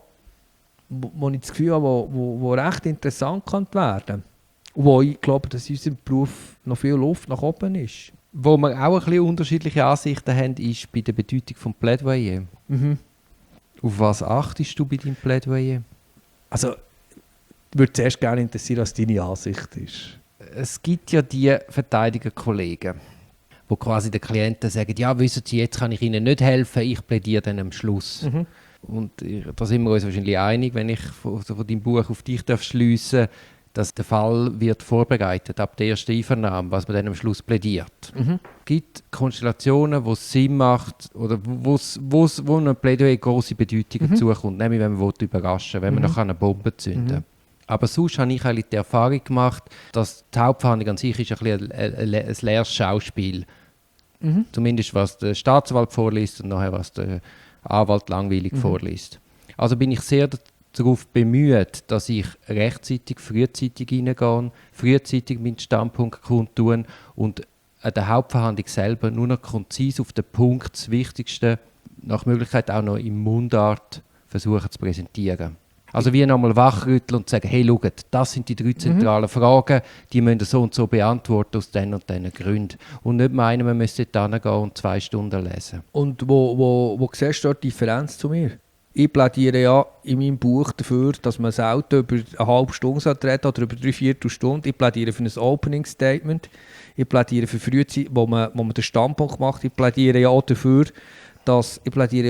wo ich das Gefühl habe, wo recht interessant werden kann. Und wo ich glaube, dass in unserem Beruf noch viel Luft nach oben ist. Wo wir auch ein bisschen unterschiedliche Ansichten haben, ist bei der Bedeutung des Plädoyer. Mhm. Auf was achtest du bei deinem Plädoyer? Also, ich würde zuerst gerne interessieren, was deine Ansicht ist. Es gibt ja die Verteidigerkollegen, wo quasi den Klienten sagen, ja, wissen Sie, jetzt kann ich Ihnen nicht helfen, ich plädiere dann am Schluss. Mhm. Und da sind wir uns wahrscheinlich einig, wenn ich von deinem Buch auf dich schliessen darf, dass der Fall wird vorbereitet ab der ersten Einvernahme, was man dann am Schluss plädiert. Mhm. Es gibt Konstellationen, wo es Sinn macht oder wo einem Plädoyer grosse Bedeutung zukommt, nämlich wenn man überraschen will, wenn man noch eine Bombe zünden kann. Aber sonst habe ich eigentlich die Erfahrung gemacht, dass die Hauptverhandlung an sich ist ein leeres Schauspiel. Mhm. Zumindest was der Staatsanwalt vorliest und nachher was der Anwalt langweilig vorliest. Also bin ich sehr darauf bemüht, dass ich frühzeitig reingehe, frühzeitig meinen Standpunkt kundtun und an der Hauptverhandlung selber nur noch konzis auf den Punkt, das Wichtigste, nach Möglichkeit auch noch in Mundart versuchen zu präsentieren. Also wie nochmal wachrütteln und sagen, hey, schaut, das sind die 3 zentralen Fragen, die müssen so und so beantworten aus diesen und diesen Gründen. Und nicht meinen, man müsste da hingehen und 2 Stunden lesen. Und wo siehst du dort die Differenz zu mir? Ich plädiere ja in meinem Buch dafür, dass man selten über eine halbe Stunde reden oder über 3/4 Stunden. Ich plädiere für ein Opening Statement. Ich plädiere für Frühzeit, wo man den Standpunkt macht. Ich plädiere ja auch dafür, dass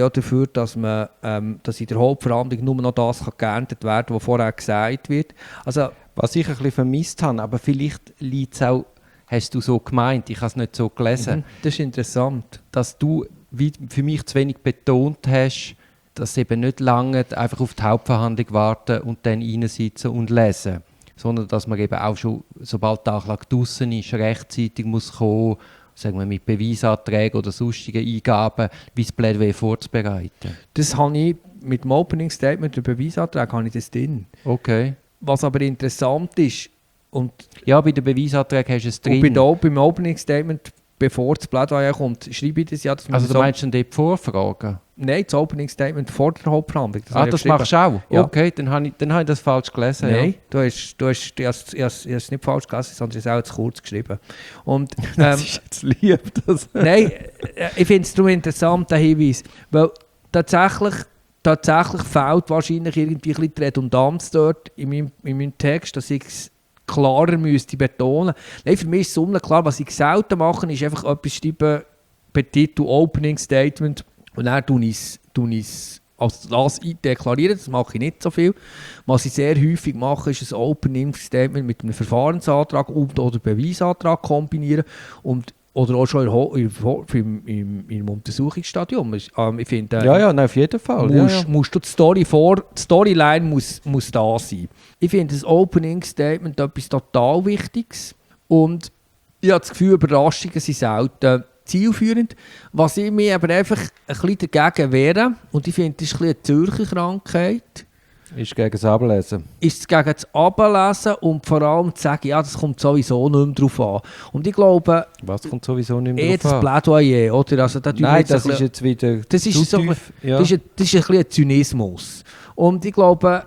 in der Hauptverhandlung nur noch das geerntet werden kann, was vorher gesagt wird. Also, was ich ein bisschen vermisst habe, aber vielleicht liegt es auch, hast du so gemeint, ich habe es nicht so gelesen. Das ist interessant. Dass du für mich zu wenig betont hast, dass es eben nicht lange einfach auf die Hauptverhandlung warten und dann reinsitzen und lesen. sondern dass man eben auch schon, sobald die Anklage draussen ist, rechtzeitig muss kommen, sagen wir mit Beweisanträgen oder sonstigen Eingaben, wie das Plädoyer vorzubereiten. Das habe ich mit dem Opening Statement, dem Beweisantrag, habe ich das drin. Okay. Was aber interessant ist, und Ja, bei den Beweisanträgen hast du es drin. und beim Opening Statement, bevor das Plädoyer kommt, schreibe ich das ja. Dass Also du meinst dann dort Vorfragen? Nein, das Opening Statement vor der Hauptverhandlung. Das machst du auch? Ja. Okay, dann habe ich das falsch gelesen. Nein, Ja. ich habe es nicht falsch gelesen, sondern ich habe es auch zu kurz geschrieben. Und, Das ist jetzt lieb. Das. Nein, ich finde es darum interessant, der Hinweis. Weil tatsächlich fehlt wahrscheinlich irgendwie ein bisschen die Redundanz dort in meinem Text, dass ich es klarer müsste betonen. Nein, für mich ist es unklar. Was ich selten mache, ist einfach etwas schreiben, Betitel Opening Statement, und dann tue ich es als das deklarieren. Das mache ich nicht so viel. Was ich sehr häufig mache, ist ein Opening Statement mit einem Verfahrensantrag oder Beweisantrag kombinieren. Oder auch schon im Untersuchungsstadium. Ich finde, Ja, auf jeden Fall. musst du die Storyline muss da sein. Ich finde das Opening Statement etwas total Wichtiges. Und ich habe das Gefühl, Überraschungen sind selten zielführend. Was ich mir aber einfach ein bisschen dagegen wehre, und ich finde, das ist ein bisschen eine Zürcher Krankheit, Ist gegen das Ablesen. ist es gegen das Ablesen und vor allem zu sagen, ja, das kommt sowieso nicht mehr drauf an. Und ich glaube, Was kommt sowieso nicht mehr das drauf an? Plädoyer, oder? Also, Nein, das ist jetzt wieder das ist zu so, tief. Ja. das ist ein bisschen ein Zynismus. Und ich glaube,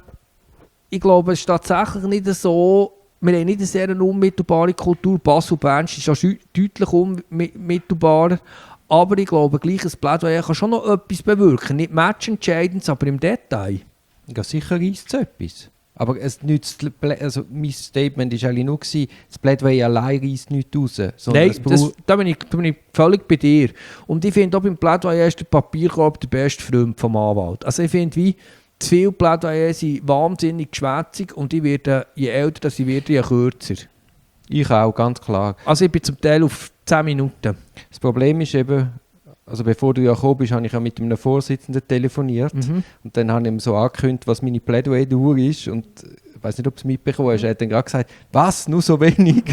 es ist tatsächlich nicht so, wir haben nicht eine sehr unmittelbare Kultur. Basel-Bern ist schon deutlich unmittelbarer. Aber ich glaube, gleich ein Plädoyer kann schon noch etwas bewirken. Nicht matchentscheidend, aber im Detail. Ja, sicher reisst es etwas. Aber es nützt, also mein Statement war eigentlich nur, das Plädoyer allein reisst nichts raus. Nein, da bin ich völlig bei dir. Und ich finde, auch beim Plädoyer ist der Papierkorb der beste Freund vom Anwalt. Also ich finde, wie zu viele Plädoyer sind wahnsinnig geschwätzig und je älter ich werde, je kürzer. Ich auch, ganz klar. Also ich bin zum Teil auf 10 Minuten. Das Problem ist eben, also bevor du ja gekommen bist, habe ich ja mit einem Vorsitzenden telefoniert. Und dann habe ich ihm so angekündigt, was meine Plädoyer-Dauer ist. Und ich weiß nicht, ob du es mitbekommen hast. Er hat dann gerade gesagt, was, nur so wenig?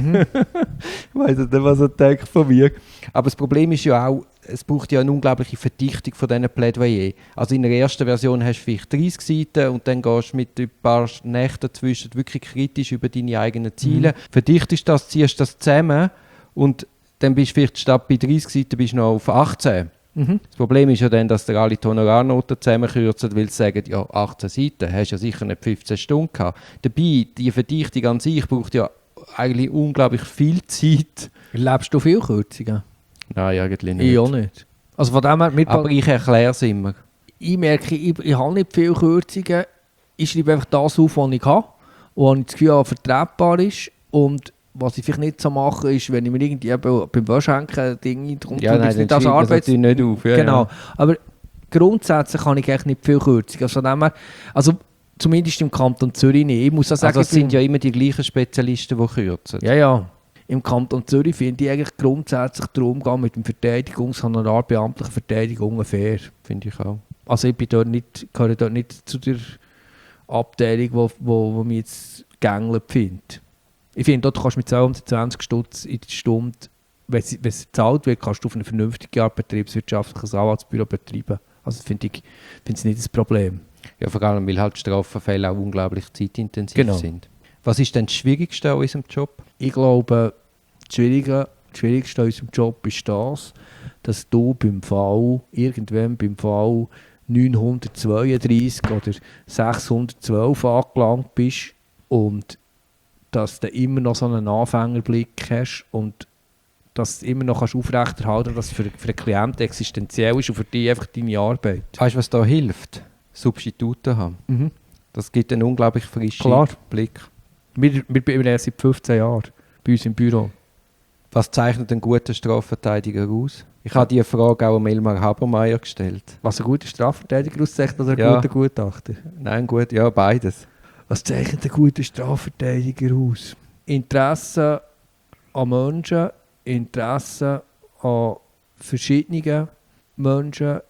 Ich weiss nicht, was er denkt von mir. Aber das Problem ist ja auch, es braucht ja eine unglaubliche Verdichtung von diesen Plädoyer. Also in der ersten Version hast du vielleicht 30 Seiten und dann gehst du mit ein paar Nächten dazwischen wirklich kritisch über deine eigenen Ziele. Verdichtest das, ziehst das zusammen und dann bist du vielleicht statt bei 30 Seiten bist du noch auf 18. Das Problem ist ja dann, dass alle die Honorarnoten zusammenkürzen, weil sie sagen, ja, 18 Seiten, hast ja sicher nicht 15 Stunden gehabt. Dabei, die Verdichtung an sich braucht ja eigentlich unglaublich viel Zeit. Lebst du viel Kürzungen? Nein, eigentlich nicht. Ich auch nicht. Also von dem her, Aber ich erkläre es immer. Ich merke, ich habe nicht viele Kürzungen. Ich schreibe einfach das auf, was ich habe. Und ich das Gefühl habe, vertretbar ist. Und was ich vielleicht nicht so mache, ist, wenn ich mir irgendwie beim Waschhenken Dinge drum ja, nein, nicht als Arbeit nicht auf. Ja, genau. Ja. Aber grundsätzlich habe ich eigentlich nicht viel Kürzungen. Also, von dem her, also zumindest im Kanton Zürich nicht. Ich muss auch sagen, Also es sind ja immer die gleichen Spezialisten, die kürzen. Ja. Im Kanton Zürich finde ich eigentlich grundsätzlich den Umgang mit dem Verteidigungshonorar beamtlichen Verteidigung fair. Finde ich auch. Also ich gehöre dort nicht zu der Abteilung, wo mich jetzt gegängelt findet. Ich finde, du kannst mit 220 Stutz in der Stunde, wenn es bezahlt wird, kannst du auf eine vernünftige Art betriebswirtschaftliches Anwaltsbüro betreiben. Also finde ich es nicht das Problem. Ja, vor allem, weil halt Strafverfälle auch unglaublich zeitintensiv sind. Was ist denn das Schwierigste an unserem Job? Ich glaube, das Schwierigste an unserem Job ist das, dass du irgendwann beim Fall 932 oder 612 angelangt bist und dass du immer noch so einen Anfängerblick hast und dass du immer noch aufrechterhalten kannst, dass es für den Klienten existenziell ist und für dich einfach deine Arbeit. Weißt du, was da hilft? Substitute haben. Das gibt einen unglaublich frischen Blick. Wir sind seit 15 Jahren bei uns im Büro. Was zeichnet einen guten Strafverteidiger aus? Ich habe diese Frage auch Elmar Habermeier gestellt. Was ein guter Strafverteidiger auszeichnet oder ein guter Gutachter? Nein, gut, ja, beides. Was zeichnet einen guten Strafverteidiger aus? Interesse an Menschen, Interesse an verschiedenen Menschen,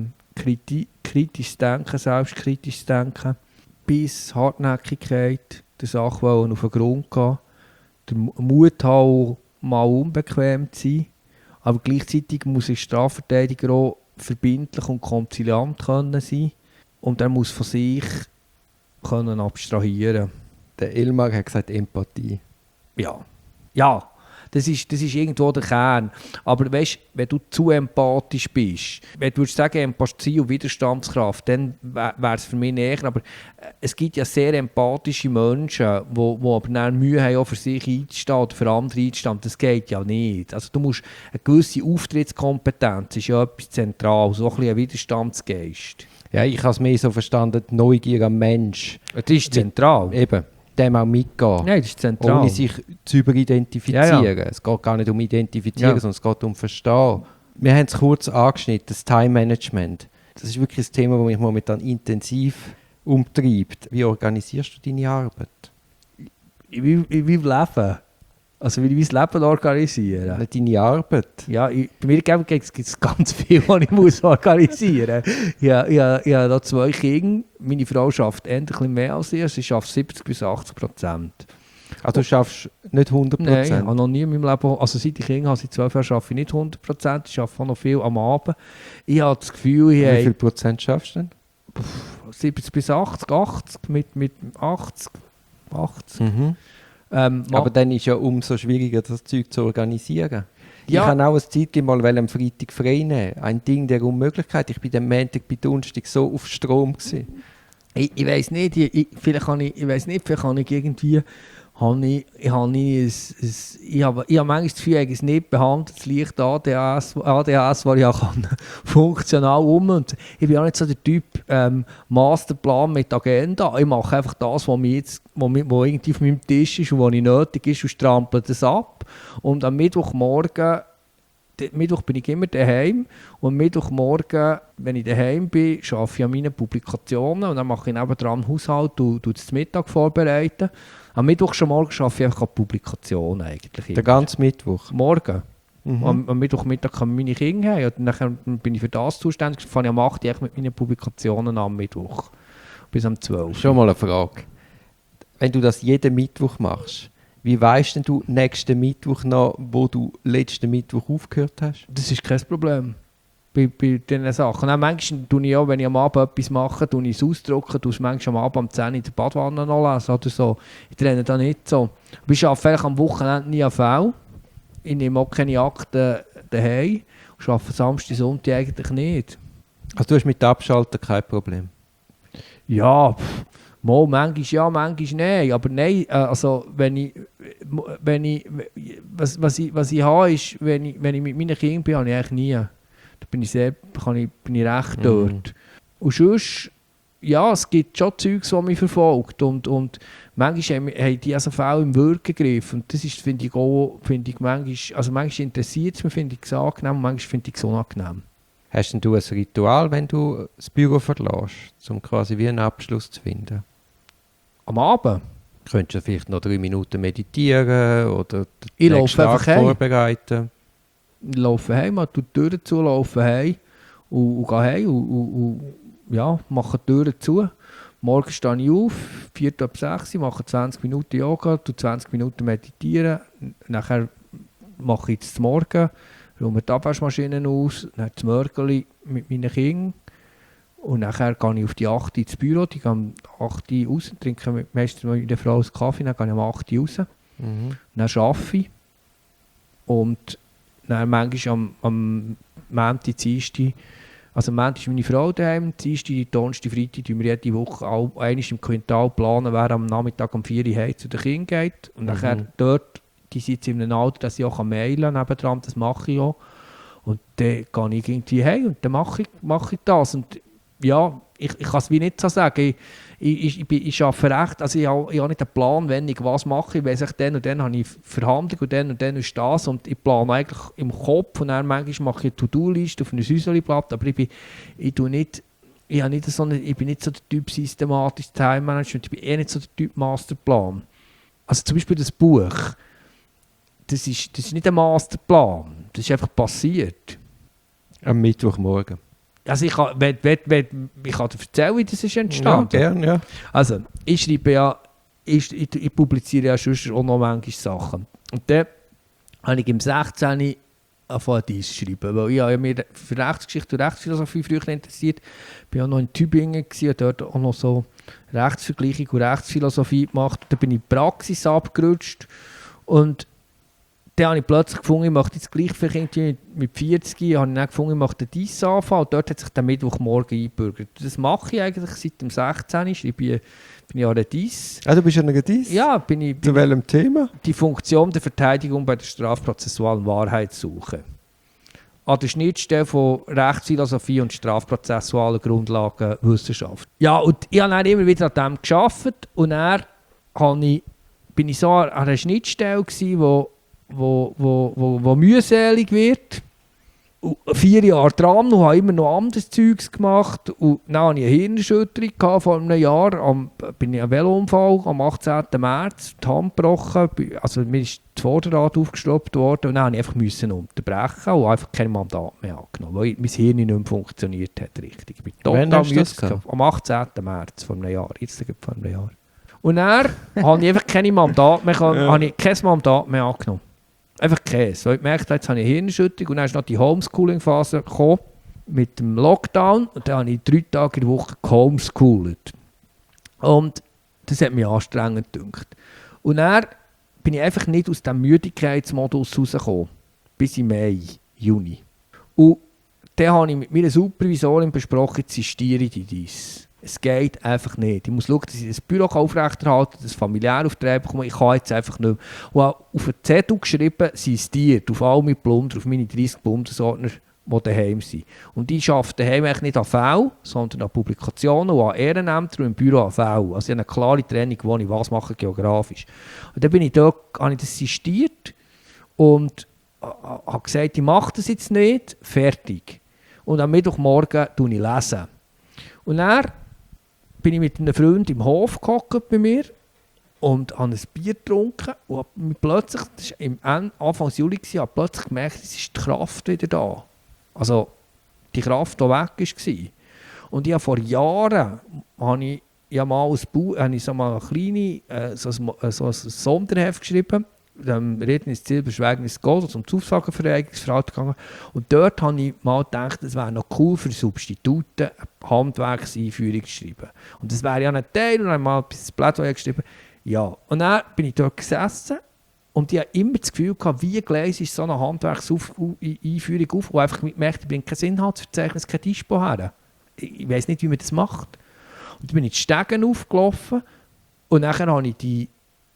kritisches Denken, selbstkritisches Denken, Biss, Hartnäckigkeit, der Sache auf den Grund gehen, der Mut haben, mal unbequem zu sein, aber gleichzeitig muss ein Strafverteidiger auch verbindlich und konziliant können sein und er muss von sich können abstrahieren. Der Elmar hat gesagt Empathie. Ja, das ist irgendwo der Kern. Aber weißt, wenn du zu empathisch bist, wenn du sagen Empathie und Widerstandskraft, dann wäre es für mich näher. Aber es gibt ja sehr empathische Menschen, die aber dann Mühe haben, auch für sich einzustehen oder für andere einzustehen. Das geht ja nicht. Also du musst eine gewisse Auftrittskompetenz, ist ja etwas zentral, so ein bisschen ein Widerstandsgeist. Ja, ich habe es mehr so verstanden, die Neugier am Mensch. Das ist zentral. Eben, dem auch mitgehen. Nein, das ist zentral. Ohne sich zu überidentifizieren. Ja. Es geht gar nicht um Identifizieren, Ja. sondern es geht um Verstehen. Wir haben es kurz angeschnitten, das Time Management. Das ist wirklich ein Thema, das mich momentan intensiv umtreibt. Wie organisierst du deine Arbeit? Wie Leben. Also wie das Leben organisieren. Nicht deine Arbeit? Ja, bei mir gibt es ganz viel, was ich muss organisieren muss. Ich habe da 2 Kinder. Meine Frau arbeitet endlich mehr als ich. Sie arbeitet 70-80%. Also du schaffst nicht 100%? Nein, ich habe noch nie in meinem Leben, also seit ich Kinder habe, seit 12 Jahren arbeite ich nicht 100%. Ich arbeite auch noch viel am Abend. Ich habe das Gefühl, Wie viel Prozent schaffst du denn? 70-80 mit 80. Mhm. Aber dann ist ja umso schwieriger, das Zeug zu organisieren. Ja. Ich habe auch eine Zeit mal am Freitag frei nehmen. Ein Ding der Unmöglichkeit. Ich war am Montag bei Donnerstag so auf Strom gewesen. Ich weiss nicht, vielleicht habe ich irgendwie, ich habe manchmal das Gefühl, ich habe ein nicht behandeltes leicht ADHS, das ja kann funktional und ich bin auch nicht so der Typ Masterplan mit Agenda. Ich mache einfach das, was irgendwie auf meinem Tisch ist und was nötig ist und strample das ab. Und am Mittwochmorgen, Mittwoch bin ich immer daheim und am Mittwochmorgen, wenn ich daheim bin, arbeite ich an meinen Publikationen und dann mache ich nebendran den Haushalt und das Mittag vorbereiten. Am Mittwoch schon morgen arbeite ich einfach an Publikationen eigentlich. Der ganze Mittwoch? Morgen. Mhm. Am Mittwochmittag kommen meine Kinder her und dann bin ich für das zuständig. Ich fange am 8 Uhr mit meinen Publikationen am Mittwoch. Bis am 12. Schon mal eine Frage. Wenn du das jeden Mittwoch machst, wie weisst denn du nächsten Mittwoch noch, wo du letzten Mittwoch aufgehört hast? Das ist kein Problem. Bei diesen Sachen. Auch manchmal tue ich auch, wenn ich am Abend etwas mache, tue ich es ausdrucken, tue es manchmal am Abend um 10 Uhr in der Badwanne noch lesen oder so. Ich trenne da nicht so. Aber ich arbeite am Wochenende nie AV. Ich nehme auch keine Akten daheim. Ich arbeite Samstag, Sonntag eigentlich nicht. Also du hast mit Abschalten kein Problem? Ja, manchmal ja, manchmal nein. Aber nein, also was ich habe, ist, wenn ich mit meinen Kindern bin, habe ich eigentlich nie. Da bin ich recht dort. Und sonst, ja, es gibt schon Zeugs, die mich verfolgt. Und manchmal haben die also Fälle im Würgegriff. Und das ist, finde ich, manchmal, also manchmal interessiert es mich, finde ich es angenehm, und manchmal finde ich es unangenehm. Hast denn du ein Ritual, wenn du das Büro verlässt, um quasi wie einen Abschluss zu finden? Am Abend? Könntest du vielleicht noch 3 Minuten meditieren oder Ich den laufe nächsten Tag einfach heim. vorbereiten? Ich laufe heim, mache die Türen zu, laufe heim und gehe heim und ja, mache die Türen zu. Morgen stehe ich auf, 4:06 Uhr, mache 20 Minuten Yoga, 20 Minuten meditieren. Nachher mache ich das Morgen, räume die Abwaschmaschine aus, dann das Mörgeli mit meinen Kindern. Und nachher gehe ich auf die 8 Uhr ins Büro, die gehen um 8 Uhr raus, trinke meistens mit meiner Frau einen Kaffee, dann gehe ich um 8 Uhr raus. Dann arbeite ich. Und dann manchmal am Montag, Dienstag, also am Montag ist meine Frau daheim, Dienstag, Donnerstag, Freitag tun wir jede Woche einmal im Quintal planen, wer am Nachmittag um 4 Uhr heim zu den Kindern geht. Und nachher dort, die sind jetzt in einem Alter, dass ich auch mailen kann, nebendran, das mache ich auch. Und dann gehe ich irgendwie heim und dann mache ich das. Und ja, ich kann es wie nicht so sagen. Ich arbeite recht, also ich habe nicht einen Plan, wenn ich was mache. Ich weiss, dann und dann habe ich Verhandlung und dann ist das. Und ich plane eigentlich im Kopf und dann manchmal mache ich eine To-Do-Liste auf einem Säuselblatt. Aber ich bin nicht so der Typ systematisch Time-Management. Ich bin nicht so der Typ Masterplan. Also zum Beispiel das Buch. Das ist nicht ein Masterplan. Das ist einfach passiert. Am Mittwochmorgen. Also ich kann dir erzählen, wie das ist entstanden. Ja, gerne, ja. Also, ich schreibe ja ich publiziere ja sonst auch noch manchmal Sachen. Und dann habe ich im 16. angefangen, dies zu schreiben, weil ich habe mich für Rechtsgeschichte und Rechtsphilosophie früher interessiert. Ich war auch noch in Tübingen und dort auch noch so Rechtsvergleichung und Rechtsphilosophie gemacht. Da bin ich in die Praxis abgerutscht und dann habe ich plötzlich gefunden, ich möchte jetzt gleich vielleicht mit 40, habe ich dann gefunden, ich möchte dies anfangen und dort hat sich der Mittwochmorgen eingebürgert. Das mache ich eigentlich seit dem 16. Bin ich an der DIS. Du bist an der DIS? Ja, bin ich Zu welchem Thema? Die Funktion der Verteidigung bei der strafprozessualen Wahrheitssuche. An der Schnittstelle von Rechtsphilosophie und strafprozessualen Grundlagenwissenschaft. Ja, und ich habe dann immer wieder an dem gearbeitet und dann bin ich so an einer Schnittstelle gewesen, wo mühselig wird. 4 Jahre dran und habe immer noch anderes Zeugs gemacht. Und dann hatte ich eine Hirnerschütterung vor einem Jahr. Bin ich einen Velounfall am 18. März, die Hand gebrochen. Also mir ist das Vorderrad aufgestoppt worden und dann musste ich einfach unterbrechen und einfach kein Mandat mehr angenommen, weil mein Hirn nicht mehr funktioniert hat richtig. Ich bin total müde. Am 18. März vor einem Jahr. Jetzt vor einem Jahr. Und dann habe ich einfach kein Mandat mehr angenommen. Einfach Käse. Weil ich gemerkt habe, jetzt habe ich eine Hirnerschütterung und dann ist noch die Homeschooling-Phase gekommen mit dem Lockdown und dann habe ich 3 Tage in der Woche gehomeschoolt. Und das hat mich anstrengend gedacht. Und dann bin ich einfach nicht aus dem Müdigkeitsmodus rausgekommen. Bis im Mai, Juni. Und dann habe ich mit meiner Supervisorin besprochen, jetzt sistiere ich dies. Es geht einfach nicht. Ich muss schauen, dass ich das Büro aufrechterhalte, das Familiäraufträge bekomme. Ich kann jetzt einfach nicht mehr. Und auf den Zettel geschrieben, sistiert auf all meine Plunder, auf meine 30 Bundesordner, die daheim sind. Und die arbeiten daheim eigentlich nicht an Fällen, sondern an Publikationen und an Ehrenämtern und im Büro an Fällen. Also ich habe eine klare Trennung, wo ich was mache geografisch. Und dann habe ich das sistiert und habe gesagt, ich mache das jetzt nicht, fertig. Und am Mittwochmorgen lese ich. Und dann bin ich mit einem Freund im Hof gehockt bei mir und habe ein Bier getrunken und habe plötzlich, das war Anfang Juli, habe plötzlich gemerkt, es ist die Kraft wieder da. Also die Kraft, die weg war. Und ich habe vor Jahren habe ich mal eine kleine so ein Sonderheft geschrieben, Reden ist Ziel, Beschwägen ist Gold, also um die Aussagenverweigerungsverhalten gegangen. Und dort habe ich mal gedacht, es wäre noch cool für Substituten eine Handwerkseinführung zu schreiben. Und das wäre ja ein Teil, und dann habe ich mal ein bisschen Plädoyer geschrieben. Ja, und dann bin ich dort gesessen und ich habe immer das Gefühl gehabt, wie gleich ist so eine Handwerkseinführung auf, wo einfach gemerkt, ich bringe kein Inhaltsverzeichnis, kein Dispo her. Ich weiss nicht, wie man das macht. Und dann bin ich die Stegen aufgelaufen und nachher habe ich die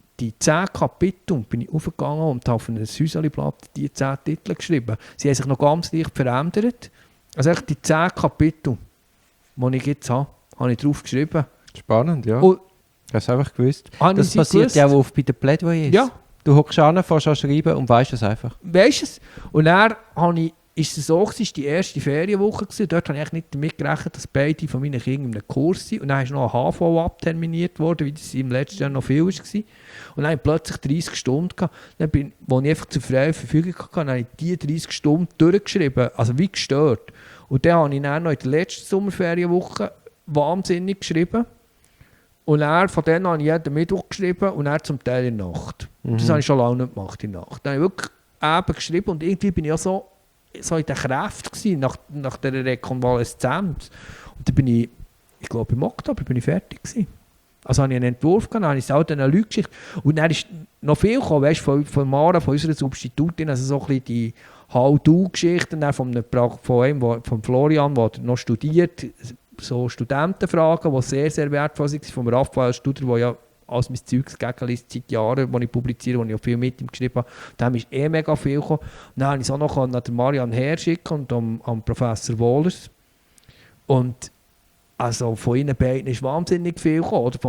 10 Kapitel bin ich aufgegangen und habe auf ein Häuserli-Blatt die 10 Titel geschrieben. Sie haben sich noch ganz leicht verändert. Also die 10 Kapitel, die ich jetzt habe ich drauf geschrieben. Spannend, ja. Und hast du einfach gewusst. Das passiert ja auch bei den Plädoyers. Ja. Du hockst an, fährst an schreiben und weißt es einfach. Weißt es? Und dann ist es so, es war die erste Ferienwoche gewesen. Dort habe ich eigentlich nicht damit gerechnet, dass beide von meinen Kindern in einem Kurs sind. Und dann ist noch ein HV abterminiert worden, wie das im letzten Jahr noch viel war. Und dann habe ich plötzlich 30 Stunden gehabt. Dann wo ich einfach zur freien Verfügung hatte, dann habe ich diese 30 Stunden durchgeschrieben. Also wie gestört. Und dann habe ich dann noch in der letzten Sommerferienwoche wahnsinnig geschrieben. Und dann, von denen habe ich jeden Mittwoch geschrieben und dann zum Teil in der Nacht. Das habe ich schon lange nicht gemacht in der Nacht. Dann habe ich wirklich eben geschrieben und irgendwie bin ich auch so in der Kraft gewesen, nach der Rekonvaleszenz. Und dann bin ich glaube im Oktober bin ich fertig gewesen. Also habe ich einen Entwurf gehabt, dann habe ich es auch den Leuten geschickt. Und dann ist noch viel gekommen, weißt, von Mara, von unserer Substitutin, also so ein bisschen die How-Do-Geschichten von Florian, der noch studiert, so Studentenfragen, die sehr, sehr wertvoll sind, vom Raphael Studer, der ja als mein Zeugs gegenliest seit Jahren, das ich publiziere, wo ich auch viel mit ihm geschrieben habe. Da ist mega viel gekommen. Dann habe ich es auch noch an Marian Herr schicken und am Professor Wohlers. Und also von ihnen beiden ist wahnsinnig viel gekommen. Oder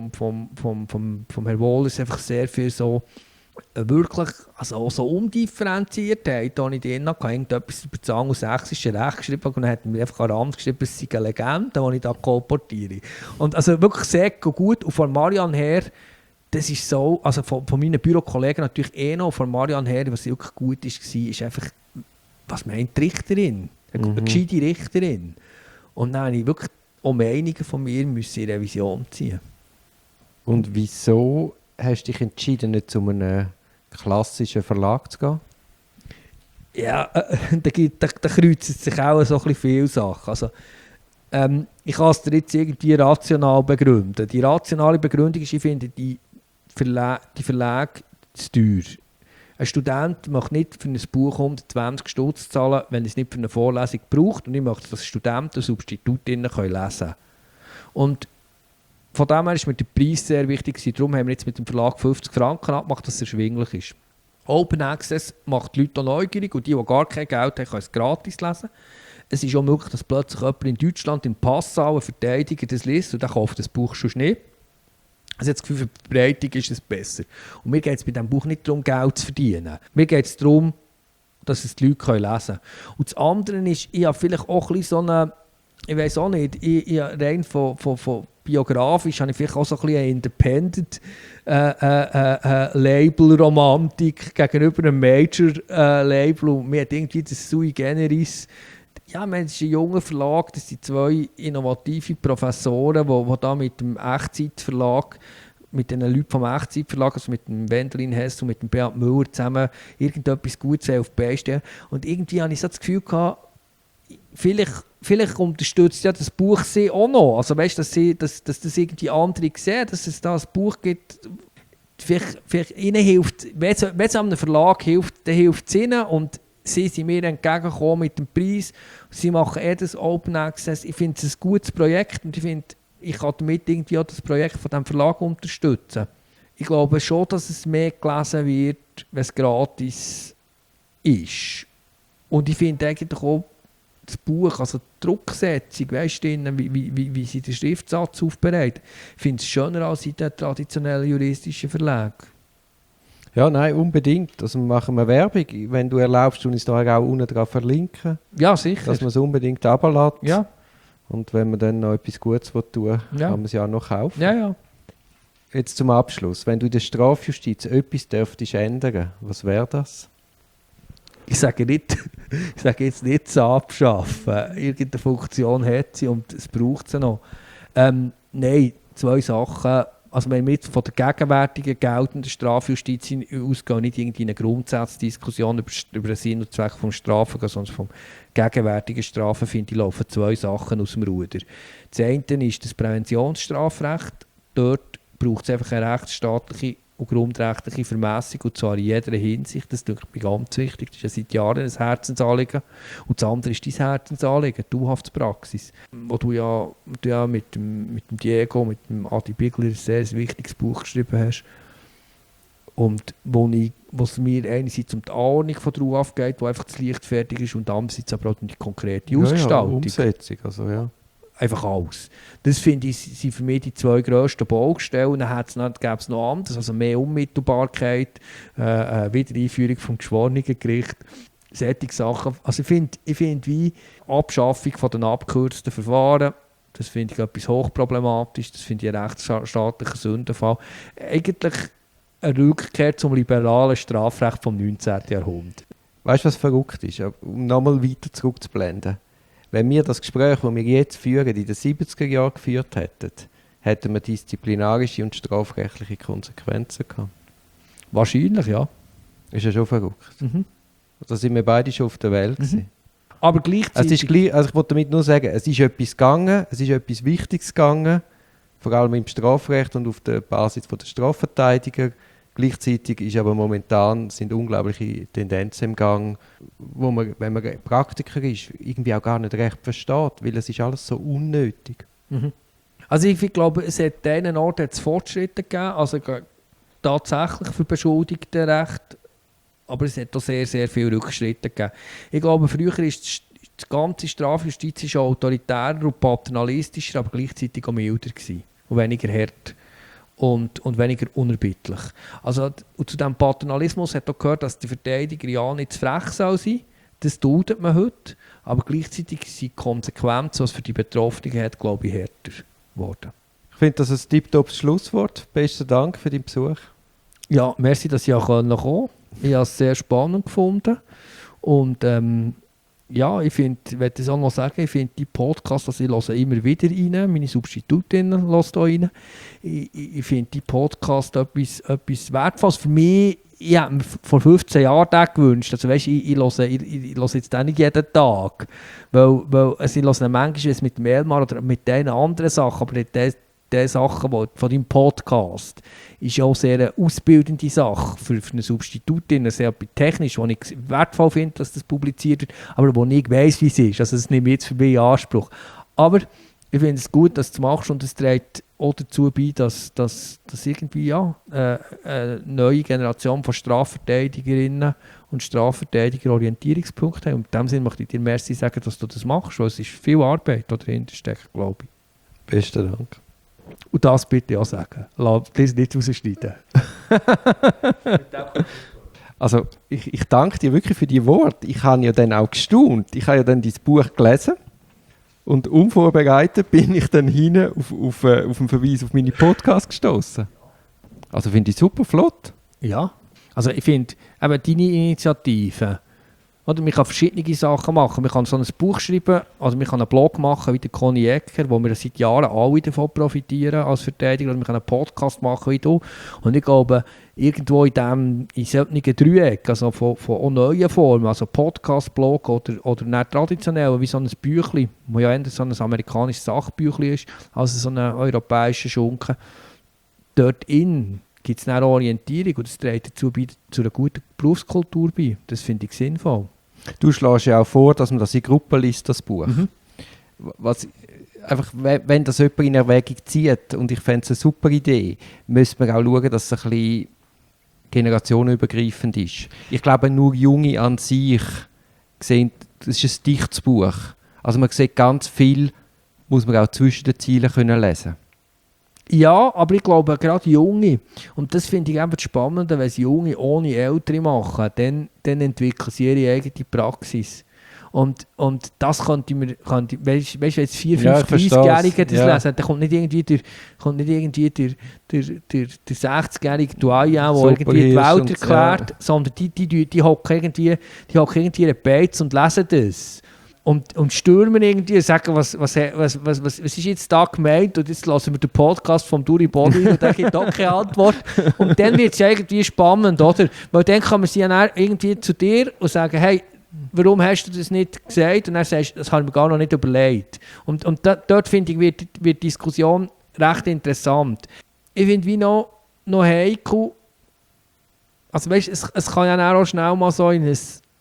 vom Herrn Wohlers einfach sehr viel so wirklich also so Undifferenziertheit, da ich drin hatte, irgendetwas über das angelsächsische Recht geschrieben und dann hat er mir einfach an Rand geschrieben, es sei eine Legende, die ich da kolportiere. Und also wirklich sehr gut. Und von Marian her, das ist so, also von meinen Bürokollegen natürlich noch, von Marian her, was wirklich gut ist einfach, was meint die Richterin? Eine gescheite Richterin. Und dann habe ich wirklich um Meinungen von mir in Revision ziehen. Und wieso hast du dich entschieden, nicht zu einem klassischen Verlag zu gehen? Ja, da kreuzen sich auch so ein bisschen viele Sachen. Also, ich kann es dir jetzt irgendwie rational begründen. Die rationale Begründung ist, ich finde die Verlage zu teuer. Ein Student möchte nicht für ein Buch 120 Stutz zahlen, wenn er es nicht für eine Vorlesung braucht. Und ich möchte, dass Studenten und Substitutinnen lesen können. Und von dem her ist mir der Preis sehr wichtig. Darum haben wir jetzt mit dem Verlag 50 Franken abgemacht, dass es erschwinglich ist. Open Access macht die Leute auch neugierig und die gar kein Geld haben, können es gratis lesen. Es ist auch möglich, dass plötzlich jemand in Deutschland in Passau, ein Verteidiger, das liest und der kauft das Buch schon nicht. Also das Gefühl, für die Verbreitung ist es besser. Und mir geht es bei diesem Buch nicht darum, Geld zu verdienen. Mir geht es darum, dass es die Leute lesen können. Und das andere ist, ich habe vielleicht auch ein bisschen so eine, ich weiß auch nicht, ich rein von biografisch habe ich vielleicht auch so ein bisschen eine Independent Label-Romantik gegenüber einem Major-Label. Und mir hat irgendwie das Sui Generis. Ja, es ist ein junger Verlag, das sind zwei innovative Professoren, die da mit dem Echtzeitverlag, mit den Leuten vom Echtzeitverlag, also mit dem Wendelin Hess und mit dem Beat Müller zusammen irgendetwas Gutes auf die Beine stellen. Und irgendwie hatte ich so das Gefühl gehabt, vielleicht unterstützt ja das Buch sie auch noch. Also weißt, dass das irgendwie andere sehen, dass es da ein Buch gibt, vielleicht ihnen hilft, wenn es einem Verlag hilft, dann hilft es ihnen. Und sie sind mir entgegengekommen mit dem Preis. Sie machen das Open Access. Ich finde es ein gutes Projekt und ich finde, ich kann damit irgendwie auch das Projekt von diesem Verlag unterstützen. Ich glaube schon, dass es mehr gelesen wird, wenn es gratis ist. Und ich finde eigentlich auch das Buch, also die Drucksetzung, weißt du, wie sie den Schriftsatz aufbereiten, ich finde es schöner als in den traditionellen juristischen Verlagen. Ja, nein, unbedingt. Also machen wir Werbung. Wenn du erlaubst, tun uns da auch unten drauf verlinken. Ja, sicher. Dass man es unbedingt runterlässt. Ja. Und wenn man dann noch etwas Gutes tun will, ja, kann man es ja auch noch kaufen. Ja, ja. Jetzt zum Abschluss. Wenn du in der Strafjustiz etwas dürftest ändern, was wäre das? Ich sage jetzt nicht das Abschaffen. Irgendeine Funktion hat sie und es braucht sie noch. Nein, zwei Sachen. Also wenn wir jetzt von der gegenwärtigen geltenden Strafjustiz ausgehen, nicht irgendwie eine Grundsatzdiskussion über den Sinn und Zweck des Strafen, sondern vom gegenwärtigen Strafen, finde ich, laufen zwei Sachen aus dem Ruder. Das eine ist das Präventionsstrafrecht. Dort braucht es einfach eine rechtsstaatliche und grundrechtliche Vermessung, und zwar in jeder Hinsicht. Das ist mir ganz wichtig. Das ist ja seit Jahren ein Herzensanliegen. Und das andere ist dein Herzensanliegen, die Haftspraxis, wo du ja mit dem Diego, mit dem Adi Bigler ein sehr wichtiges Buch geschrieben hast. Und wo es mir einerseits um die Ahnung von der UAF geht, wo einfach das leichtfertig ist, und andererseits aber auch um die konkrete Ausgestaltung. Ja, Umsetzung, also ja. Einfach alles. Das finde ich, sind für mich die zwei grössten Baustellen. Dann gäbe es noch anderes, also mehr Unmittelbarkeit, Wiedereinführung vom Geschworenengericht, solche Sachen. Also ich finde wie Abschaffung von den abgekürzten Verfahren, das finde ich etwas hochproblematisch, das finde ich einen rechtsstaatlichen Sündenfall. Eigentlich eine Rückkehr zum liberalen Strafrecht vom 19. Jahrhundert. Weißt du, was verrückt ist? Um nochmal weiter zurückzublenden. Wenn wir das Gespräch, das wir jetzt führen, in den 70er Jahren geführt hätten, hätten wir disziplinarische und strafrechtliche Konsequenzen gehabt. Wahrscheinlich, ja. Ist ja schon verrückt. Mhm. Da sind wir beide schon auf der Welt. Mhm. Aber gleichzeitig... Also ich wollte damit nur sagen, es ist etwas gegangen, es ist etwas Wichtiges gegangen, vor allem im Strafrecht und auf der Basis der Strafverteidiger. Gleichzeitig ist aber momentan sind unglaubliche Tendenzen im Gang, wo man, wenn man Praktiker ist, irgendwie auch gar nicht recht versteht, weil es ist alles so unnötig. Mhm. Also ich glaube, es hat an diesen Orten Fortschritte gegeben, also tatsächlich für Beschuldigtenrecht, aber es hat auch sehr, sehr viele Rückschritte gegeben. Ich glaube, früher ist die ganze Strafjustiz autoritärer und paternalistischer, aber gleichzeitig auch milder gewesen und weniger hart. Und weniger unerbittlich. Also, und zu diesem Paternalismus hat auch gehört, dass der Verteidiger ja nicht zu frech sein soll. Das tut man heute. Aber gleichzeitig sind die Konsequenzen, was für die Betroffenen hat, glaube ich, härter geworden. Ich finde das ein tipptopps Schlusswort. Besten Dank für deinen Besuch. Ja, merci, dass ich auch kommen konnte. Ich habe es sehr spannend gefunden. Und ja, ich werde das auch noch sagen, ich finde die Podcasts, also ich höre immer wieder rein, meine Substitutin hört hier rein. Ich finde die Podcasts etwas Wertvolles. Für mich, ich habe mir vor 15 Jahren den gewünscht. Also weißt, ich höre jetzt den nicht jeden Tag. Weil also ich höre ihn manchmal mit dem Elmar oder mit diesen anderen Sachen, aber nicht die Sachen von deinem Podcast ist ja auch sehr eine ausbildende Sache für eine Substitutin, sehr technisch, wo ich wertvoll finde, dass das publiziert wird, aber wo ich weiss, wie es ist. Also das nehme ich jetzt für mich in Anspruch. Aber ich finde es gut, dass du es machst und es trägt auch dazu bei, dass irgendwie eine neue Generation von Strafverteidigerinnen und Strafverteidiger Orientierungspunkte haben. Und in dem Sinne möchte ich dir merci sagen, dass du das machst, weil es ist viel Arbeit, die dahinter steckt, glaube ich. Besten Dank. Und das bitte auch sagen. Lass das nicht rausschneiden. Also ich danke dir wirklich für die Worte. Ich habe ja dann auch gestaunt. Ich habe ja dann dein Buch gelesen und unvorbereitet bin ich dann hinten auf einen Verweis auf meine Podcast gestoßen. Also finde ich super flott. Ja, also ich finde, eben deine Initiative, oder man kann verschiedene Sachen machen. Man kann so ein Buch schreiben, also man kann einen Blog machen wie der Conny Ecker, wo wir seit Jahren alle davon profitieren als Verteidiger. Oder man kann einen Podcast machen wie du. Und ich glaube, irgendwo in solchen Dreieck, also von auch neuen Formen, also Podcast, Blog oder nicht traditionell, wie so ein Büchlein, wo ja eher so ein amerikanisches Sachbüchlein ist, also so ein europäischer Schunken, dort in gibt es eine Orientierung und das trägt dazu bei, zu einer guten Berufskultur bei. Das finde ich sinnvoll. Du schlägst ja auch vor, dass man das in Gruppen liest, das Buch. Mhm. Was, einfach, wenn das jemand in Erwägung zieht, und ich fände es eine super Idee, müsste man auch schauen, dass es ein bisschen generationenübergreifend ist. Ich glaube, nur Junge an sich sehen, das ist ein dichtes Buch. Also man sieht ganz viel, muss man auch zwischen den Zielen können lesen. Ja, aber ich glaube, gerade Junge, und das finde ich einfach spannend, wenn es Junge ohne Ältere machen, dann entwickeln sie ihre eigene Praxis. Und das weißt du, wenn jetzt 4-, 5-, 30-Jährige das lesen, dann kommt nicht irgendwie der 60-jährige Doyen, der irgendwie die Welt erklärt, sondern die hocken irgendwie in ihren Beiz und lesen das. Und stürmen irgendwie und sagen, was ist jetzt da gemeint? Und jetzt lassen wir den Podcast vom Duri Body und der gibt auch keine Antwort. Und dann wird es ja irgendwie spannend, oder? Weil dann kann man sie ja irgendwie zu dir und sagen, hey, warum hast du das nicht gesagt? Und dann sagst du, das habe ich mir gar noch nicht überlegt. Und dort finde ich, wird die Diskussion recht interessant. Ich finde wie noch heikel, also weißt, es kann ja auch schnell mal so in die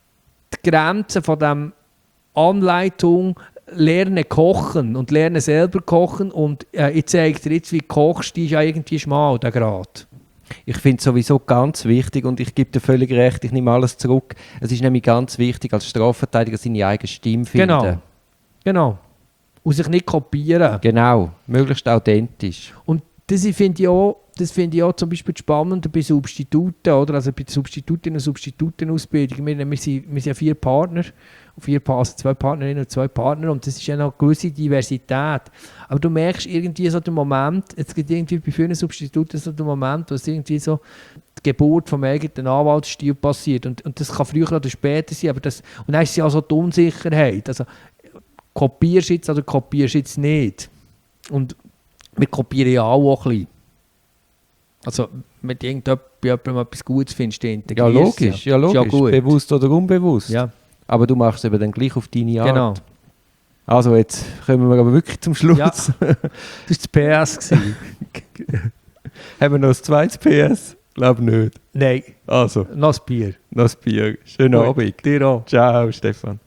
Grenzen von dem Anleitung lernen kochen und lernen selber kochen und ich zeige dir jetzt, wie du kochst, die ist ja irgendwie schmal, der Grad. Ich finde es sowieso ganz wichtig und ich gebe dir völlig recht, ich nehme alles zurück. Es ist nämlich ganz wichtig, als Strafverteidiger seine eigene Stimme finden. Genau. Und sich nicht kopieren. Genau, möglichst authentisch. Und das finde ich auch zum Beispiel spannend bei Substituten, oder? Also bei Substitutinnen und Substitutenausbildung. Wir sind ja 4 Partner, 2 Partnerinnen und 2 Partner, und das ist ja noch eine gewisse Diversität. Aber du merkst irgendwie so den Moment, es gibt irgendwie bei vielen Substituten so den Moment, wo es irgendwie so die Geburt vom eigenen Anwaltsstil passiert. Und das kann früher oder später sein, aber und dann ist es ja auch so die Unsicherheit. Also kopierst du jetzt oder kopierst du jetzt nicht? Und wir kopieren ja auch ein bisschen. Also, wenn du bei jemandem etwas Gutes findest, dann integrierst ja, logisch. Ja, bewusst oder unbewusst. Ja. Aber du machst es eben dann gleich auf deine Art. Genau. Also, jetzt kommen wir aber wirklich zum Schluss. Ja. Das war das PS. Haben wir noch ein zweites PS? Glaube nicht. Nein. Also. Noch ein Bier. Schönen Abend. Dir auch. Ciao, Stefan.